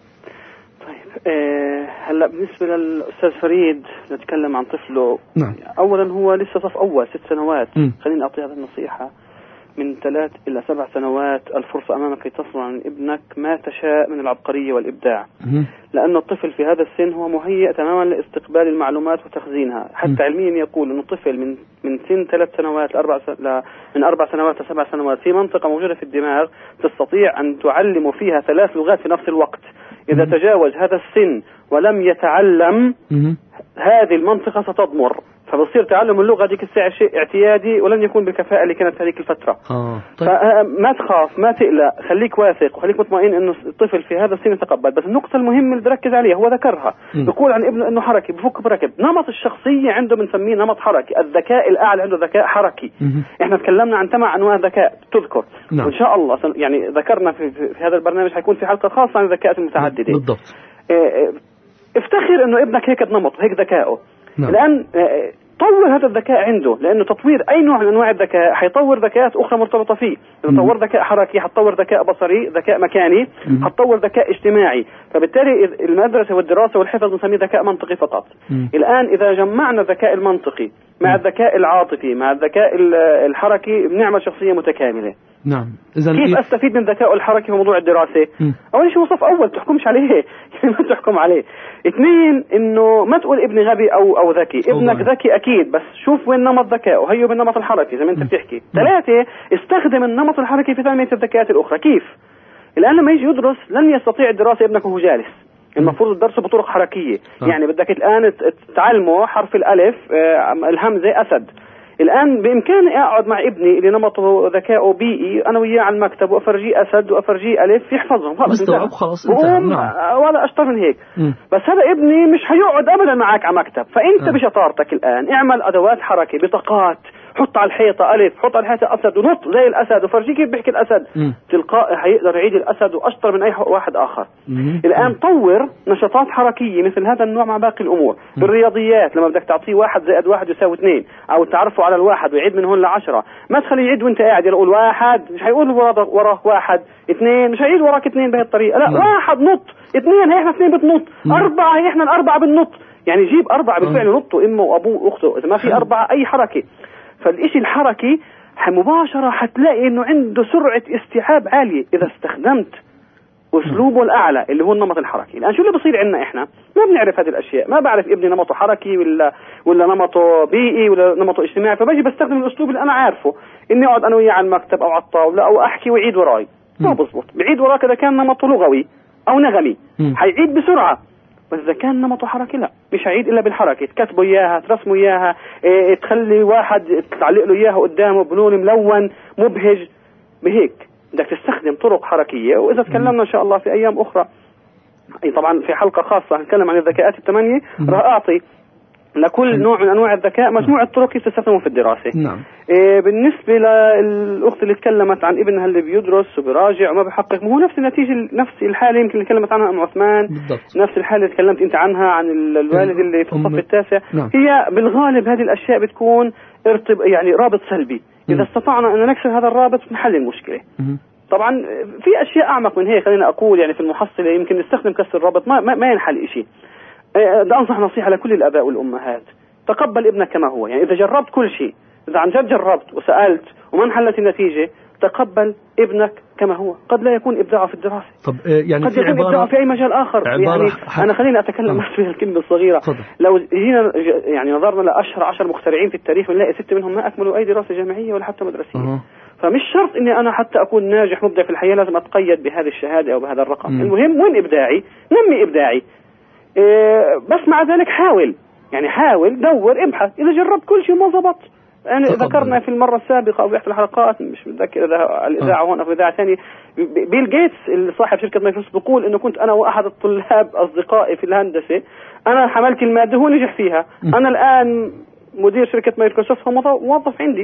طيب أه هلا بالنسبة للأستاذ فريد نتكلم عن طفله. نعم. أولا هو لسه صف أول ست سنوات. م. خليني أعطي هذه النصيحة. من ثلاث إلى سبع سنوات الفرصة أمامك لتصنع عن ابنك ما تشاء من العبقرية والإبداع. م. لأن الطفل في هذا السن هو مهيئ تماما لاستقبال المعلومات وتخزينها. حتى م. علميا يقول أن الطفل من من سن ثلاث سنوات لأربع س... ل... من أربع سنوات لسبع سنوات في منطقة موجودة في الدماغ تستطيع أن تعلم فيها ثلاث لغات في نفس الوقت. إذا م. تجاوز هذا السن ولم يتعلم م. هذه المنطقة ستضمر، فبصير تعلم اللغة ديك الساعة شيء اعتيادي ولن يكون بالكفاءة اللي كانت هذيك الفترة. آه. طيب. فما تخاف، ما تقلق، خليك واثق وخليك مطمئن انه الطفل في هذا السن يتقبل. بس النقطة المهمة اللي بركز عليها هو ذكرها، بيقول عن ابنه انه حركي، بفك بركب. نمط الشخصية عنده بنسميه نمط حركي، الذكاء الاعلى عنده ذكاء حركي. م- احنا تكلمنا عن ثمان انواع ذكاء تذكر. نعم. وان شاء الله يعني ذكرنا في, في هذا البرنامج حيكون في حلقة خاصة عن الذكاءات المتعددة. بالضبط. اه افتخر انه ابنك هيك نمط هيك ذكائه. نعم. الان اه طور هذا الذكاء عنده، لأنه تطوير أي نوع من أنواع الذكاء حيطور ذكاءات أخرى مرتبطة فيه. إذا طور ذكاء حركي حتطور ذكاء بصري، ذكاء مكاني، حتطور ذكاء اجتماعي. فبالتالي المدرسة والدراسة والحفظ نسميه ذكاء منطقي فقط. م. الآن إذا جمعنا الذكاء المنطقي مع الذكاء العاطفي مع الذكاء الحركي بنعمل شخصية متكاملة. نعم. إذا كيف إيه؟ أستفيد من ذكائه الحركي في موضوع الدراسة؟ م. أول شيء صف أول تحكمش عليه ما تحكم عليه. اثنين إنه ما تقول ابني غبي أو أو ذكي، ابنك ذكي أكيد، بس شوف وين نمط ذكائه، هيو بالنمط الحركي زي ما أنت بتحكي. ثلاثة، استخدم النمط الحركي في تنمية الذكاءات الأخرى. كيف؟ الآن لما يجي يدرس لن يستطيع الدراسة ابنك وهو جالس، المفروض الدرس بطرق حركية. آه. يعني بدك الآن تعلمه حرف الألف، آه الهمزة أسد. الآن بإمكاني أقعد مع ابني اللي نمطه ذكاؤه بيئي أنا وياه على المكتب وأفرجيه أسد وأفرجيه ألف يحفظهم خلاص خلاص انتهى. نعم. ولا أشطر من هيك. م. بس هذا ابني مش هيقعد أبدا معك على مكتب. فأنت آه. بشطارتك الآن اعمل أدوات حركة، بطاقات، حط على الحيطة ألف، حط على الحيطة أسد ونط زي الأسد وفرجيه كيف بيحكي الأسد. تلقائي هيقدر يعيد الأسد وأشطر من أي واحد آخر. مم. الآن طور نشاطات حركية مثل هذا النوع مع باقي الأمور. مم. بالرياضيات لما بدك تعطيه واحد زائد واحد يساوي اثنين أو تعرفه على الواحد ويعيد من هون لعشرة، ما تخليه يعيد وانت قاعد يقول واحد، مش هيقول وراك واحد، اثنين مش هيعيد وراك اثنين بهي الطريقة، لا. مم. واحد نط، اثنين هي احنا اثنين بتنط، مم. أربعة هي احنا الأربعة بننط، يعني جيب أربعة بالفعل نطوا إمه وأبوه وأخته، إذا ما في أربعة أي حركة. فالإشي الحركي مباشرة حتلاقي إنه عنده سرعة استيعاب عالية إذا استخدمت أسلوبه الأعلى اللي هو النمط الحركي. الآن شو اللي بصير عندنا إحنا؟ ما بنعرف هذه الأشياء، ما بعرف ابني نمطه حركي ولا ولا نمطه بيئي ولا نمطه اجتماعي، فبجي بستخدم الأسلوب اللي أنا عارفه، إني أقعد أنا وياه على المكتب أو على الطاولة أو أحكي ويعيد وراي. ما بزبط، بعيد وراك إذا كان نمطه لغوي أو نغمي حيعيد بسرعة، بس إذا كان نمطه حركي لا، مش هيعيد إلا بالحركة، تكتبوا إياها، ترسموا إياها، إيه، تخلي واحد تعلق له إياها قدامه بلون ملون مبهج، بهيك بدك تستخدم طرق حركية. وإذا تكلمنا إن شاء الله في أيام أخرى، طبعا في حلقة خاصة نتكلم عن الذكاءات الثمانية، راح أعطي لكل نوع من أنواع الذكاء مجموعة طرق تستخدمه في الدراسة. نعم. إيه بالنسبة للأخت اللي تكلمت عن ابنها اللي بيدرس وبيراجع وما بيحقق، ما هو نفس النتيجة، نفس الحالة يمكن اللي تكلمت عنها أم عثمان، بالضبط. نفس الحالة اللي تكلمت أنت عنها عن الوالد اللي في الصف التاسع. نعم. هي بالغالب هذه الأشياء بتكون ارتب يعني رابط سلبي. إذا م. استطعنا أن نكسر هذا الرابط نحل المشكلة. م. طبعا في أشياء أعمق من هيك، خلينا أقول يعني في المحصلة يمكن نستخدم كسر الرابط ما ما, ما ينحل إشي. بدي أنصح نصيحة لكل الآباء والأمهات، تقبل ابنك كما هو. يعني إذا جربت كل شيء، إذا عن جد جربت وسألت وما انحلت النتيجة، تقبل ابنك كما هو. قد لا يكون إبداعه في الدراسة، طب يعني قد يكون إبداعه في أي مجال آخر. يعني حق. أنا خليني أتكلم بس في الكلمة الصغيرة. فضل. لو جينا يعني نظرنا لأشهر عشر مخترعين في التاريخ بنلاقي ستة منهم ما أكملوا أي دراسة جامعية ولا حتى مدرسية. أه. فمش شرط إني أنا حتى أكون ناجح مبدع في الحياة لازم أتقيد بهذه الشهادة أو بهذا الرقم. م. المهم وين إبداعي؟ نمي إبداعي. إيه بس مع ذلك حاول، يعني حاول دور ابحث. إذا جربت كل شيء ما زبط، يعني ذكرنا في المرة السابقة أو في إحدى الحلقات، مش متذكر إذا الإذاعة هون أو إذاعة ثانية، بيل جيتس صاحب شركة مايكروسوفت بيقول إنه كنت أنا وأحد الطلاب أصدقائي في الهندسة، أنا حملت المادة هو نجح فيها، أنا الآن مدير شركة مايكروسوفت هو موظف عندي.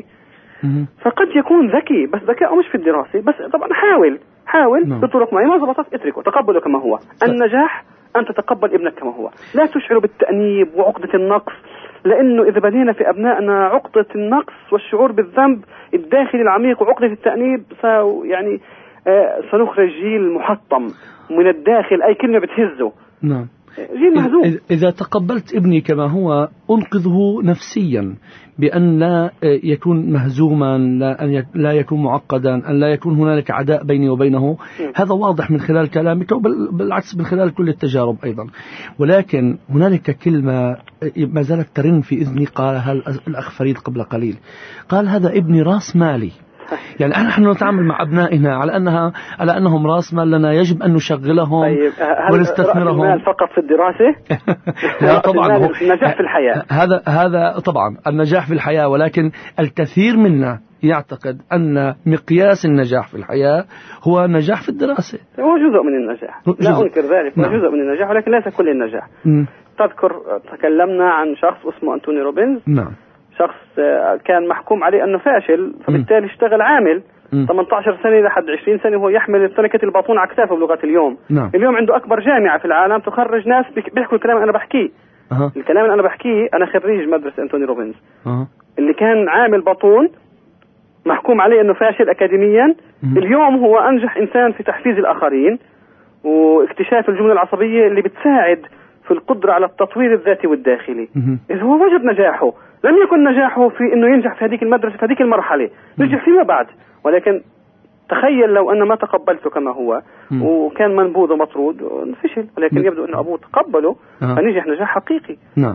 فقد يكون ذكي بس ذكاؤه مش في الدراسة. بس طبعا حاول حاول نعم. بطرق معينة، ما زبطت اتركه، تقبله كما هو. النجاح أن تتقبل ابنك كما هو، لا تشعر بالتأنيب وعقدة النقص، لأنه إذا بدينا في أبنائنا عقدة النقص والشعور بالذنب الداخلي العميق وعقدة التأنيب، يعني آه سنخرج جيل محطم من الداخل، أي كلمة بتهزه. نعم. جيل مهزوم. إذا تقبلت ابني كما هو أنقذه نفسيا بأن لا يكون مهزوما، لا أن لا يكون معقدا، أن لا يكون هنالك عداء بيني وبينه. م. هذا واضح من خلال كلامك وبالعكس من خلال كل التجارب أيضا. ولكن هنالك كلمة ما زالت ترن في إذني قالها الأخ فريد قبل قليل، قال هذا ابني راس مالي. يعني نحن نتعامل مع أبنائنا على أنها على أنهم رأس مال لنا، يجب أن نشغلهم طيب ونستثمرهم. هل فقط في الدراسة؟ لا طبعا، هو النجاح في الحياة، هذا هذا طبعا النجاح في الحياة، ولكن الكثير منا يعتقد أن مقياس النجاح في الحياة هو النجاح في الدراسة. هو جزء من النجاح، لا أنكر ذلك، هو نعم. جزء من النجاح ولكن ليس كل النجاح. م. تذكر تكلمنا عن شخص اسمه أنتوني روبنز. نعم. شخص كان محكوم عليه أنه فاشل، فبالتالي اشتغل عامل ثمانية عشر سنة لحد عشرين سنة وهو يحمل تركة الباطون على كتافه بلغة اليوم. نعم. اليوم عنده أكبر جامعة في العالم تخرج ناس بيحكوا الكلام اللي أنا بحكيه. أه. الكلام اللي أنا بحكيه أنا خريج مدرسة أنتوني روبنز. أه. اللي كان عامل باطون محكوم عليه أنه فاشل أكاديميا، أه. اليوم هو أنجح إنسان في تحفيز الآخرين واكتشاف الجملة العصبية اللي بتساعد في القدرة على التطوير الذاتي والداخلي. إذا هو وجد نجاحه، لم يكن نجاحه في أنه ينجح في هذه المدرسة في هذه المرحلة، نجح فيما بعد. ولكن تخيل لو أن ما تقبلته كما هو م. وكان منبوذ ومطرود فشل، ولكن م. يبدو أن أبوه تقبله أه. فنجح نجاح حقيقي. نعم.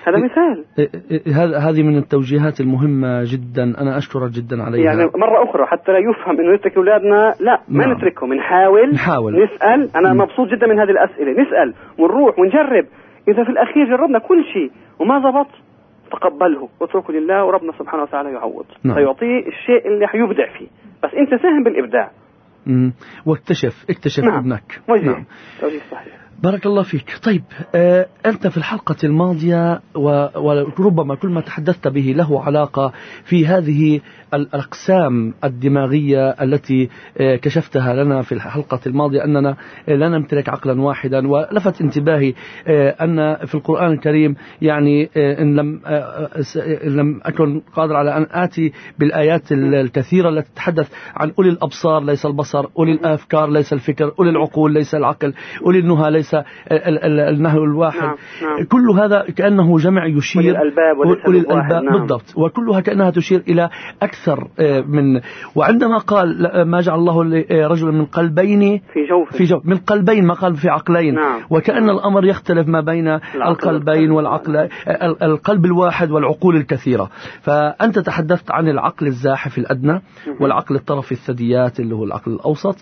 هذا مثال. هذه من التوجيهات المهمة جدا، أنا أشكرك جدا عليها. يعني مرة أخرى حتى لا يفهم إنه نترك أولادنا، لا ما نعم. نتركهم، نحاول نحاول نسأل. أنا م. مبسوط جدا من هذه الأسئلة، نسأل ونروح ونجرب. إذا في الأخير جربنا كل شيء وما ضبط تقبله واتركه لله، وربنا سبحانه وتعالى يعوض. نعم. سيعطيه الشيء اللي حيبدع فيه، بس أنت ساهم بالإبداع. مم. واكتشف اكتشف نعم. ابنك. نعم. توجيه صحيح. بارك الله فيك. طيب آه أنت في الحلقة الماضية وربما كل ما تحدثت به له علاقة في هذه الأقسام الدماغية التي آه كشفتها لنا في الحلقة الماضية، أننا آه لا نمتلك عقلا واحدا، ولفت انتباهي آه أن في القرآن الكريم يعني آه إن لم, آه إن لم أكن قادر على أن آتي بالآيات الكثيرة التي تتحدث عن أولي الأبصار ليس البصر، أولي الأفكار ليس الفكر، أولي العقول ليس العقل، أولي النهى ليس النهي الواحد. نعم. نعم. كل هذا كأنه جمع يشير أولي الألباب, أولي الألباب. نعم. بالضبط، وكلها كأنها تشير إلى أكثر من. وعندما قال ما جعل الله رجلا من قلبين في جوف, في جوف من قلبين، ما قال في عقلين. نعم. وكأن الأمر يختلف ما بين القلبين والعقل، القلب الواحد والعقول الكثيرة. فأنت تحدثت عن العقل الزاحف الأدنى والعقل الطرفي الثدييات اللي هو العقل الأوسط،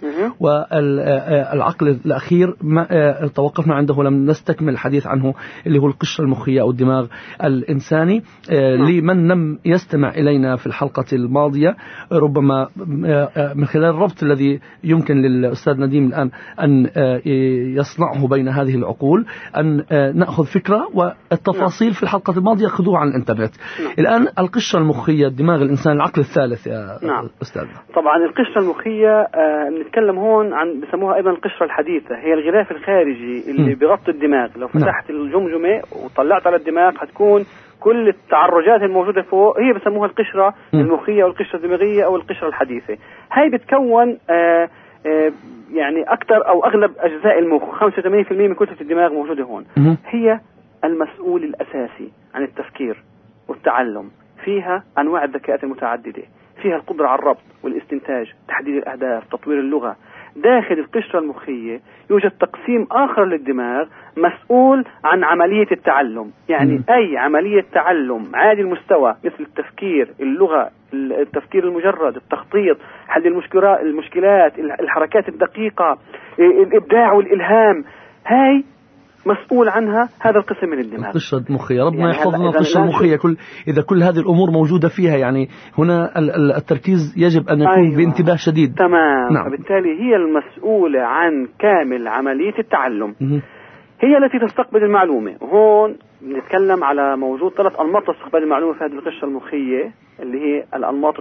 والعقل الأخير ما توقفنا عنده لم نستكمل الحديث عنه اللي هو القشرة المخية أو الدماغ الإنساني. لمن لم يستمع إلينا في الحلقة الماضية، ربما من خلال الربط الذي يمكن للأستاذ نديم الآن أن يصنعه بين هذه العقول، أن نأخذ فكرة، والتفاصيل في الحلقة الماضية خذوها عن الإنترنت. الآن القشرة المخية الدماغ الإنساني، العقل الثالث يا نعم. أستاذ. طبعا القشرة المخية بنتكلم هون عن بسموها أيضا القشرة الحديثة، هي الغلاف الخارجي اللي م. بيغطي الدماغ. لو فتحت نعم. الجمجمة وطلعت على الدماغ هتكون كل التعرجات الموجودة فوق، هي بسموها القشرة م. المخية أو القشرة الدماغية أو القشرة الحديثة. هاي بتكون آآ آآ يعني أكثر أو أغلب أجزاء المخ، خمسة وثمانين بالمئة من كتلة الدماغ موجودة هون. م. هي المسؤول الأساسي عن التفكير والتعلم، فيها أنواع الذكاءات المتعددة، فيها القدرة على الربط والاستنتاج، تحديد الأهداف، تطوير اللغة. داخل القشرة المخية يوجد تقسيم آخر للدماغ مسؤول عن عملية التعلم، يعني م. أي عملية تعلم عالي المستوى مثل التفكير، اللغة، التفكير المجرد، التخطيط، حل المشكلات، الحركات الدقيقة، الإبداع والإلهام، هاي مسؤول عنها هذا القسم من الدماغ. القشرة المخية، ربنا يعني يحفظ لنا القشرة المخية. كل إذا كل هذه الأمور موجودة فيها، يعني هنا التركيز يجب أن يكون أيوة. بانتباه شديد. تمام. نعم. فبالتالي هي المسؤولة عن كامل عملية التعلم. م- هي التي تستقبل المعلومة. هون نتكلم على موجود ثلاث أنماط استقبال المعلومة في هذه القشرة المخية، اللي هي الأنماط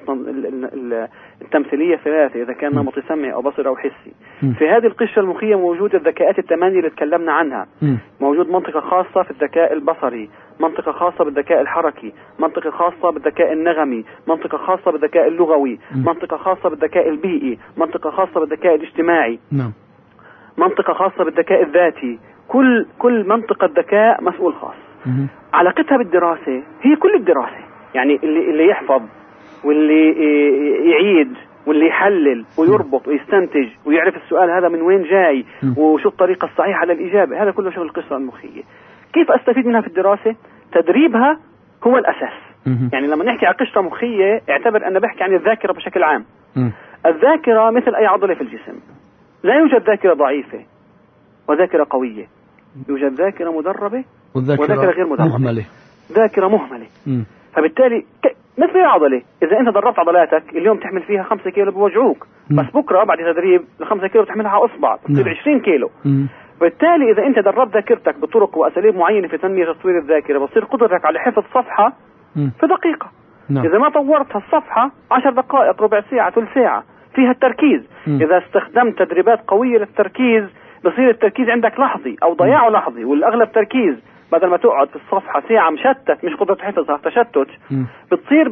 التمثيلية ثلاثة، إذا كان نمط سمعي أو بصري أو حسي. م. في هذه القشرة المخية موجود الذكاءات الثمانية اللي تكلمنا عنها. م. موجود منطقة خاصة في الذكاء البصري، منطقة خاصة بالذكاء الحركي، منطقة خاصة بالذكاء النغمي، منطقة خاصة بالذكاء اللغوي، م. منطقة خاصة بالذكاء البيئي، منطقة خاصة بالذكاء الاجتماعي، م. منطقة خاصة بالذكاء الذاتي. كل كل منطقة ذكاء مسؤول خاص. م. علاقتها بالدراسة هي كل الدراسة، يعني اللي اللي يحفظ واللي يعيد واللي يحلل ويربط ويستنتج ويعرف السؤال هذا من وين جاي وشو الطريقة الصحيحة للإجابة، هذا كله شغل القشرة المخية. كيف أستفيد منها في الدراسة؟ تدريبها هو الأساس. يعني لما نحكي عن قشرة مخية اعتبر أن بحكي عن الذاكرة بشكل عام. الذاكرة مثل أي عضلة في الجسم، لا يوجد ذاكرة ضعيفة وذاكرة قوية، يوجد ذاكرة مدربة وذاكرة غير مدربة، مهملة. ذاكرة مهملة. م. فبالتالي ك... مثل العضلة، إذا أنت دربت عضلاتك اليوم تحمل فيها خمسة كيلو بوجعوك، م. بس بكرة بعد تدريب الخمسة كيلو تحملها على أصبع تصير عشرين كيلو. م. بالتالي إذا أنت دربت ذاكرتك بطرق وأساليب معينة في تنمية تطوير الذاكرة، بصير قدرتك على حفظ صفحة م. في دقيقة. نعم. إذا ما طورت هالصفحة عشر دقائق، ربع ساعة، ثلث ساعة فيها التركيز. م. إذا استخدمت تدريبات قوية للتركيز بصير التركيز عندك لحظي أو ضياعه لحظي، والأغلب تركيز. بدل ما تقعد في الصفحة ساعة مشتت، مش قدرة حفظها تشتت، م. بتصير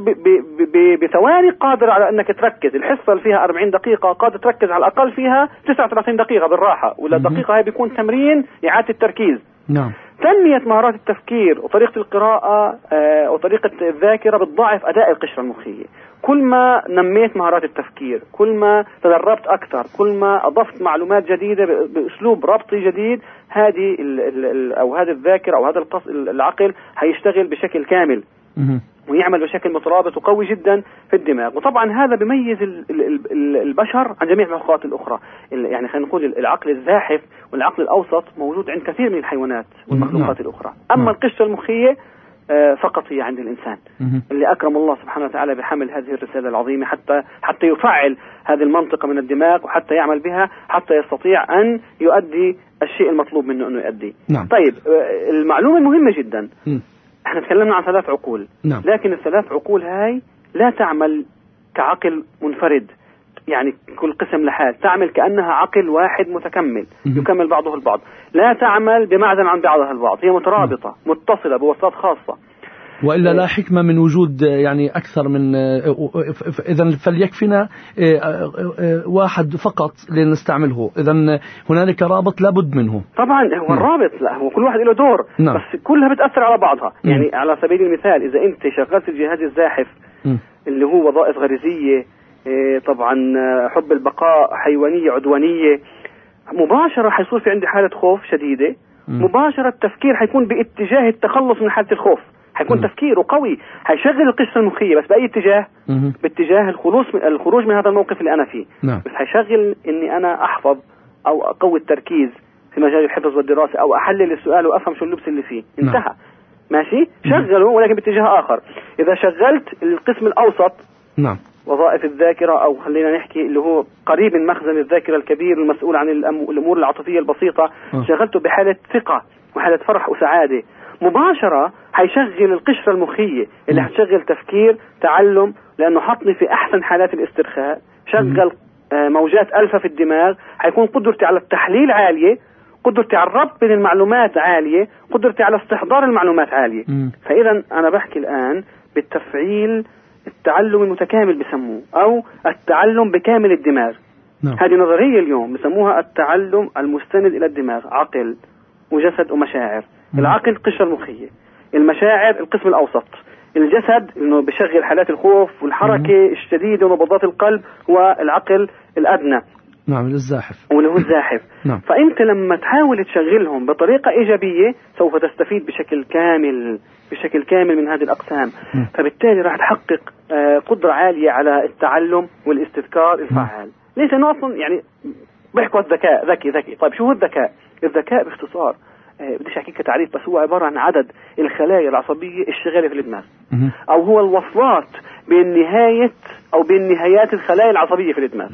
بثواني قادر على أنك تركز. الحصة اللي فيها أربعين دقيقة قادر تركز على الأقل فيها تسعة وثلاثين دقيقة بالراحة، ولا الدقيقة هاي بيكون تمرين إعادة التركيز. نعم. تنمية مهارات التفكير وطريقة القراءة آه وطريقة الذاكرة بتضاعف أداء القشرة المخية. كل ما نميت مهارات التفكير، كل ما تدربت أكثر، كل ما أضفت معلومات جديدة بأسلوب ربطي جديد، هذه ال ال أو هذا الذاكرة أو هذا العقل هيشتغل بشكل كامل ويعمل بشكل مترابط وقوي جدا في الدماغ. وطبعا هذا بيميز البشر عن جميع المخلوقات الأخرى. يعني خلينا نقول العقل الزاحف والعقل الأوسط موجود عند كثير من الحيوانات والمخلوقات الأخرى، أما القشرة المخية فقط هي عند الإنسان اللي أكرم الله سبحانه وتعالى بحمل هذه الرسالة العظيمة حتى حتى يفعل هذه المنطقة من الدماغ وحتى يعمل بها حتى يستطيع أن يؤدي الشيء المطلوب منه أنه يؤدي. نعم. طيب المعلومة المهمة جدا، م. احنا تكلمنا عن ثلاث عقول. نعم. لكن الثلاث عقول هاي لا تعمل كعقل منفرد، يعني كل قسم لحال، تعمل كأنها عقل واحد متكمل م. يكمل بعضه البعض، لا تعمل بمعزل عن بعضها البعض، هي مترابطة م. متصلة بوصلات خاصة، وإلا لا حكمة من وجود يعني أكثر من. إذن فليكفينا واحد فقط لنستعمله، إذن هنالك رابط لابد منه. طبعا هو الرابط، لا هو كل واحد له دور. نعم. بس كلها بتأثر على بعضها. م. يعني على سبيل المثال إذا أنت شغلت الجهاز الزاحف م. اللي هو وظائف غريزية، طبعا حب البقاء، حيوانية، عدوانية، مباشرة حيصير في عندي حالة خوف شديدة، م. مباشرة التفكير حيكون باتجاه التخلص من حالة الخوف، حيكون تفكيره قوي، حيشغل القشرة المخية بس بأي اتجاه؟ مم. باتجاه الخلوص من الخروج من هذا الموقف اللي أنا فيه. نعم. بس حيشغل إني أنا أحفظ أو أقوي التركيز في مجال الحفظ والدراسة أو أحلل السؤال وأفهم شو اللبس اللي فيه. نعم. انتهى. ماشي؟ شغله ولكن باتجاه آخر. إذا شغلت القسم الأوسط، نعم، وظائف الذاكرة أو خلينا نحكي اللي هو قريب من مخزن الذاكرة الكبير المسؤول عن الأمور العاطفية البسيطة، أه. شغلته بحالة ثقة وحالة فرح وسعادة، مباشرة حيشغل القشرة المخية اللي حتشغل تفكير، تعلم، لأنه حطني في أحسن حالات الاسترخاء، شغل موجات ألفا في الدماغ، حيكون قدرتي على التحليل عالية، قدرتي على الربط بين المعلومات عالية، قدرتي على استحضار المعلومات عالية. م. فإذا أنا بحكي الآن بالتفعيل التعلم المتكامل بسموه، أو التعلم بكامل الدماغ. نعم. هذه نظرية اليوم بسموها التعلم المستند إلى الدماغ، عقل وجسد ومشاعر. م. العقل قشرة المخية، المشاعر القسم الأوسط، الجسد إنه بشغل حالات الخوف والحركة م. الشديدة ونبضات القلب، والعقل الأدنى، نعم، الزاحف، واللي هو الزاحف. نعم. فأنت لما تحاول تشغلهم بطريقة إيجابية سوف تستفيد بشكل كامل بشكل كامل من هذه الأقسام. م. فبالتالي راح تحقق قدرة عالية على التعلم والاستذكار الفعال. م. ليس إنه أصلا يعني بيحكوا الذكاء ذكي ذكي. طيب شو هو الذكاء؟ الذكاء باختصار أه بديش أحكي كتعريف، بس هو عبارة عن عدد الخلايا العصبية الشغالة في الدماغ، م. أو هو الوصلات بين نهاية أو بين نهايات الخلايا العصبية في الدماغ.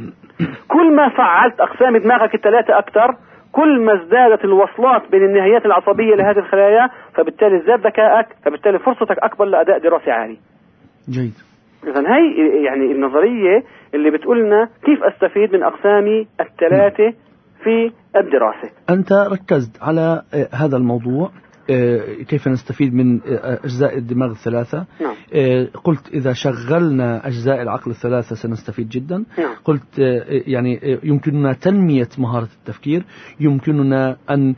كل ما فعلت أقسام دماغك الثلاثة أكثر، كل ما ازدادت الوصلات بين النهايات العصبية لهذه الخلايا، فبالتالي ازداد ذكائك، فبالتالي فرصتك أكبر لأداء دراسي عالي. جيد. إذن هي يعني النظرية اللي بتقولنا كيف أستفيد من أقسامي الثلاثة في الدراسة. أنت ركزت على هذا الموضوع، كيف نستفيد من أجزاء الدماغ الثلاثة. نعم. قلت إذا شغلنا أجزاء العقل الثلاثة سنستفيد جدا. نعم. قلت يعني يمكننا تنمية مهارة التفكير، يمكننا أن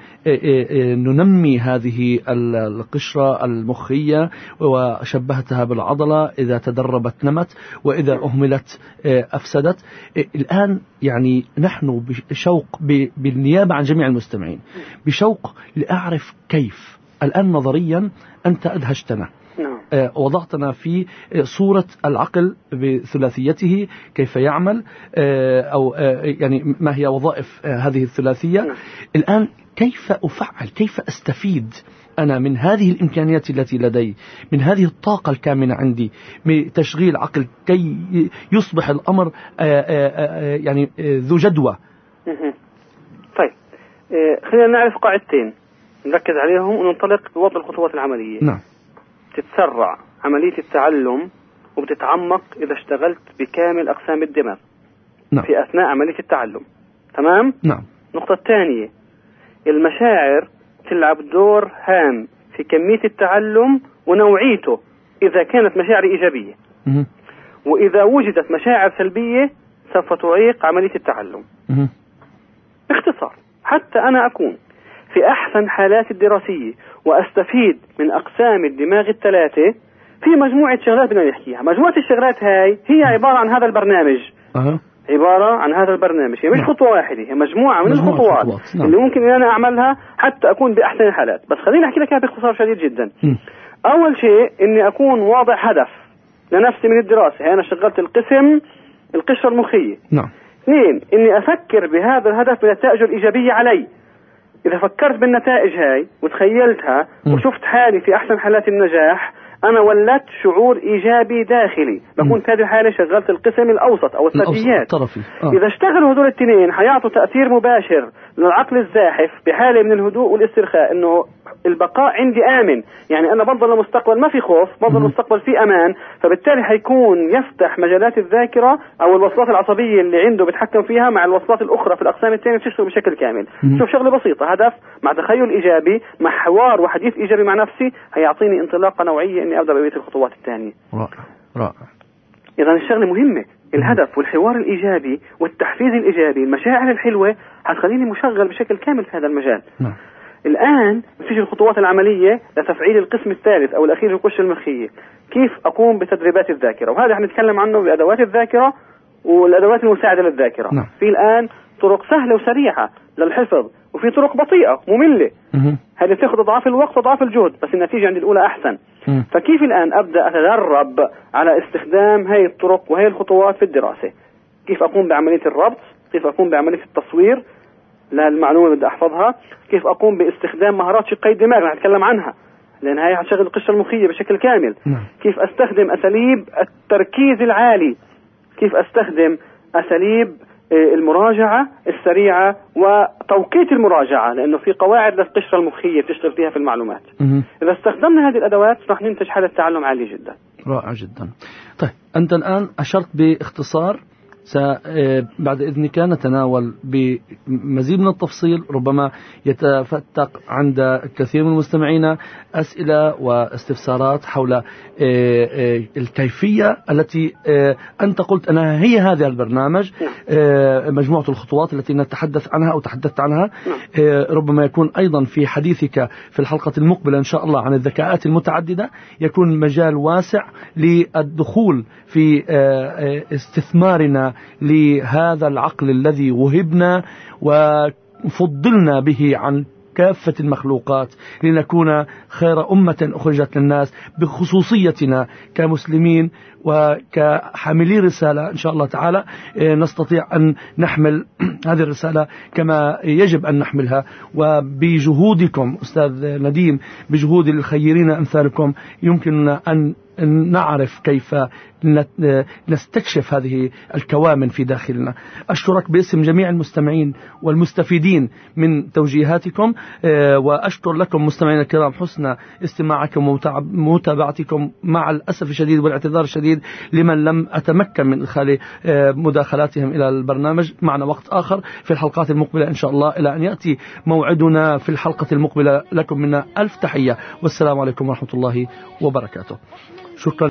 ننمي هذه القشرة المخية، وشبهتها بالعضلة، إذا تدربت نمت وإذا أهملت أفسدت. الآن يعني نحن بشوق بالنيابة عن جميع المستمعين بشوق لأعرف كيف الآن نظريا أنت أدهشتنا. نعم. آه وضعتنا في صورة العقل بثلاثيته كيف يعمل، آه أو آه يعني ما هي وظائف آه هذه الثلاثية. نعم. الآن كيف أفعل، كيف أستفيد أنا من هذه الإمكانيات التي لدي، من هذه الطاقة الكامنة عندي بتشغيل عقل كي يصبح الأمر آه آه آه يعني آه ذو جدوى. طيب آه خلينا نعرف قاعدتين نركز عليهم وننطلق بوضع الخطوات العملية. نعم. تتسرع عملية التعلم وبتتعمق إذا اشتغلت بكامل أقسام الدماغ. نعم. في أثناء عملية التعلم. تمام؟ نعم. النقطة الثانية، المشاعر تلعب دور هام في كمية التعلم ونوعيته، إذا كانت مشاعر إيجابية. م- وإذا وجدت مشاعر سلبية سوف تعيق عملية التعلم. م- باختصار حتى أنا أكون في أحسن حالات الدراسية وأستفيد من أقسام الدماغ الثلاثة، في مجموعة شغلات بدنا نحكيها. مجموعة الشغلات هاي هي عبارة عن هذا البرنامج. أه. عبارة عن هذا البرنامج، هي مش نعم. خطوة واحدة، هي مجموعة من مجموعة الخطوات خطوات. نعم. اللي ممكن إن أنا أعملها حتى أكون بأحسن الحالات. بس خليني أحكي لك باختصار شديد جدا. م. أول شيء إني أكون واضح هدف لنفسي من الدراسة. هي أنا شغلت القسم القشرة المخية. نعم. اثنين، إني أفكر بهذا الهدف بنتائجه الإيجابية علي. إذا فكرت بالنتائج هاي وتخيلتها م. وشفت حالي في أحسن حالات النجاح، أنا ولدت شعور إيجابي داخلي، بكون في هذه الحالة شغلت القسم الأوسط أو الثدييات. آه. إذا اشتغلوا هذول الاثنين حيعطوا تأثير مباشر للعقل الزاحف بحالة من الهدوء والاسترخاء، إنه البقاء عندي آمن، يعني أنا بفضل المستقبل ما في خوف، بفضل المستقبل في أمان، فبالتالي حيكون يفتح مجالات الذاكرة أو الوصلات العصبية اللي عنده بيتحكم فيها مع الوصلات الأخرى في الأقسام الثانية تشتغل بشكل كامل. مم. شوف شغلة بسيطة، هدف مع تخيل إيجابي مع حوار وحديث إيجابي مع نفسي هيعطيني انطلاقة نوعية إني أبدأ بقية الخطوات الثانية. رائع رائع. إذا الشغلة مهمة، الهدف والحوار الإيجابي والتحفيز الإيجابي، المشاعر الحلوة هتخليني مشغل بشكل كامل في هذا المجال. نعم. الآن بتيجي الخطوات العملية لتفعيل القسم الثالث أو الأخير في القشرة المخية، كيف أقوم بتدريبات الذاكرة، وهذا حنتكلم عنه بأدوات الذاكرة والأدوات المساعدة للذاكرة. نعم. في الآن طرق سهلة وسريعة للحفظ، وفي طرق بطيئة مملة، هذه تأخذ أضعاف الوقت وأضعاف الجهد، بس النتيجة عند الأولى أحسن. مم. فكيف الآن أبدأ أتدرب على استخدام هاي الطرق وهي الخطوات في الدراسة؟ كيف أقوم بعملية الربط، كيف أقوم بعملية التصوير للمعلومة اللي بدي أحفظها، كيف أقوم باستخدام مهارات شقي الدماغ رح أتكلم عنها لأن هاي هتشغل القشرة المخية بشكل كامل. مم. كيف أستخدم أساليب التركيز العالي، كيف أستخدم أساليب المراجعة السريعة وتوقيت المراجعة، لأنه في قواعد للقشرة المخية تشتغل فيها في المعلومات. مم. إذا استخدمنا هذه الأدوات رح ننتج حالة تعلم عالي جدا. رائع جدا. طيب أنت الآن أشرت باختصار، بعد إذنك نتناول بمزيد من التفصيل، ربما يتفتق عند كثير من المستمعين أسئلة واستفسارات حول الكيفية التي أنت قلت أنها هي هذا البرنامج، مجموعة الخطوات التي نتحدث عنها أو تحدثت عنها. ربما يكون أيضا في حديثك في الحلقة المقبلة إن شاء الله عن الذكاءات المتعددة يكون مجال واسع للدخول في استثمارنا لهذا العقل الذي وهبنا وفضلنا به عن كافة المخلوقات لنكون خير أمة أخرجت للناس، بخصوصيتنا كمسلمين وكحاملي رسالة إن شاء الله تعالى نستطيع أن نحمل هذه الرسالة كما يجب أن نحملها. وبجهودكم أستاذ نديم، بجهود الخيرين أمثالكم، يمكننا أن نعرف كيف نستكشف هذه الكوامن في داخلنا. أشكرك باسم جميع المستمعين والمستفيدين من توجيهاتكم، وأشكر لكم مستمعين الكرام حسن استماعكم ومتابعتكم، مع الأسف الشديد والاعتذار الشديد لمن لم أتمكن من إدخال مداخلاتهم إلى البرنامج. معنا وقت آخر في الحلقات المقبلة إن شاء الله، إلى أن يأتي موعدنا في الحلقة المقبلة. لكم منا ألف تحية، والسلام عليكم ورحمة الله وبركاته. شكرا.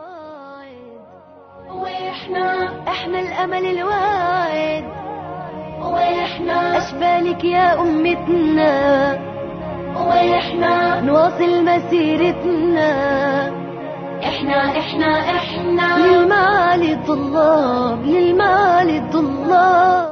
واحنا احنا الامل الواعد، واحنا اشبالك يا امتنا، واحنا نواصل مسيرتنا، احنا احنا احنا للمعالي الطلاب، للمعالي الطلاب.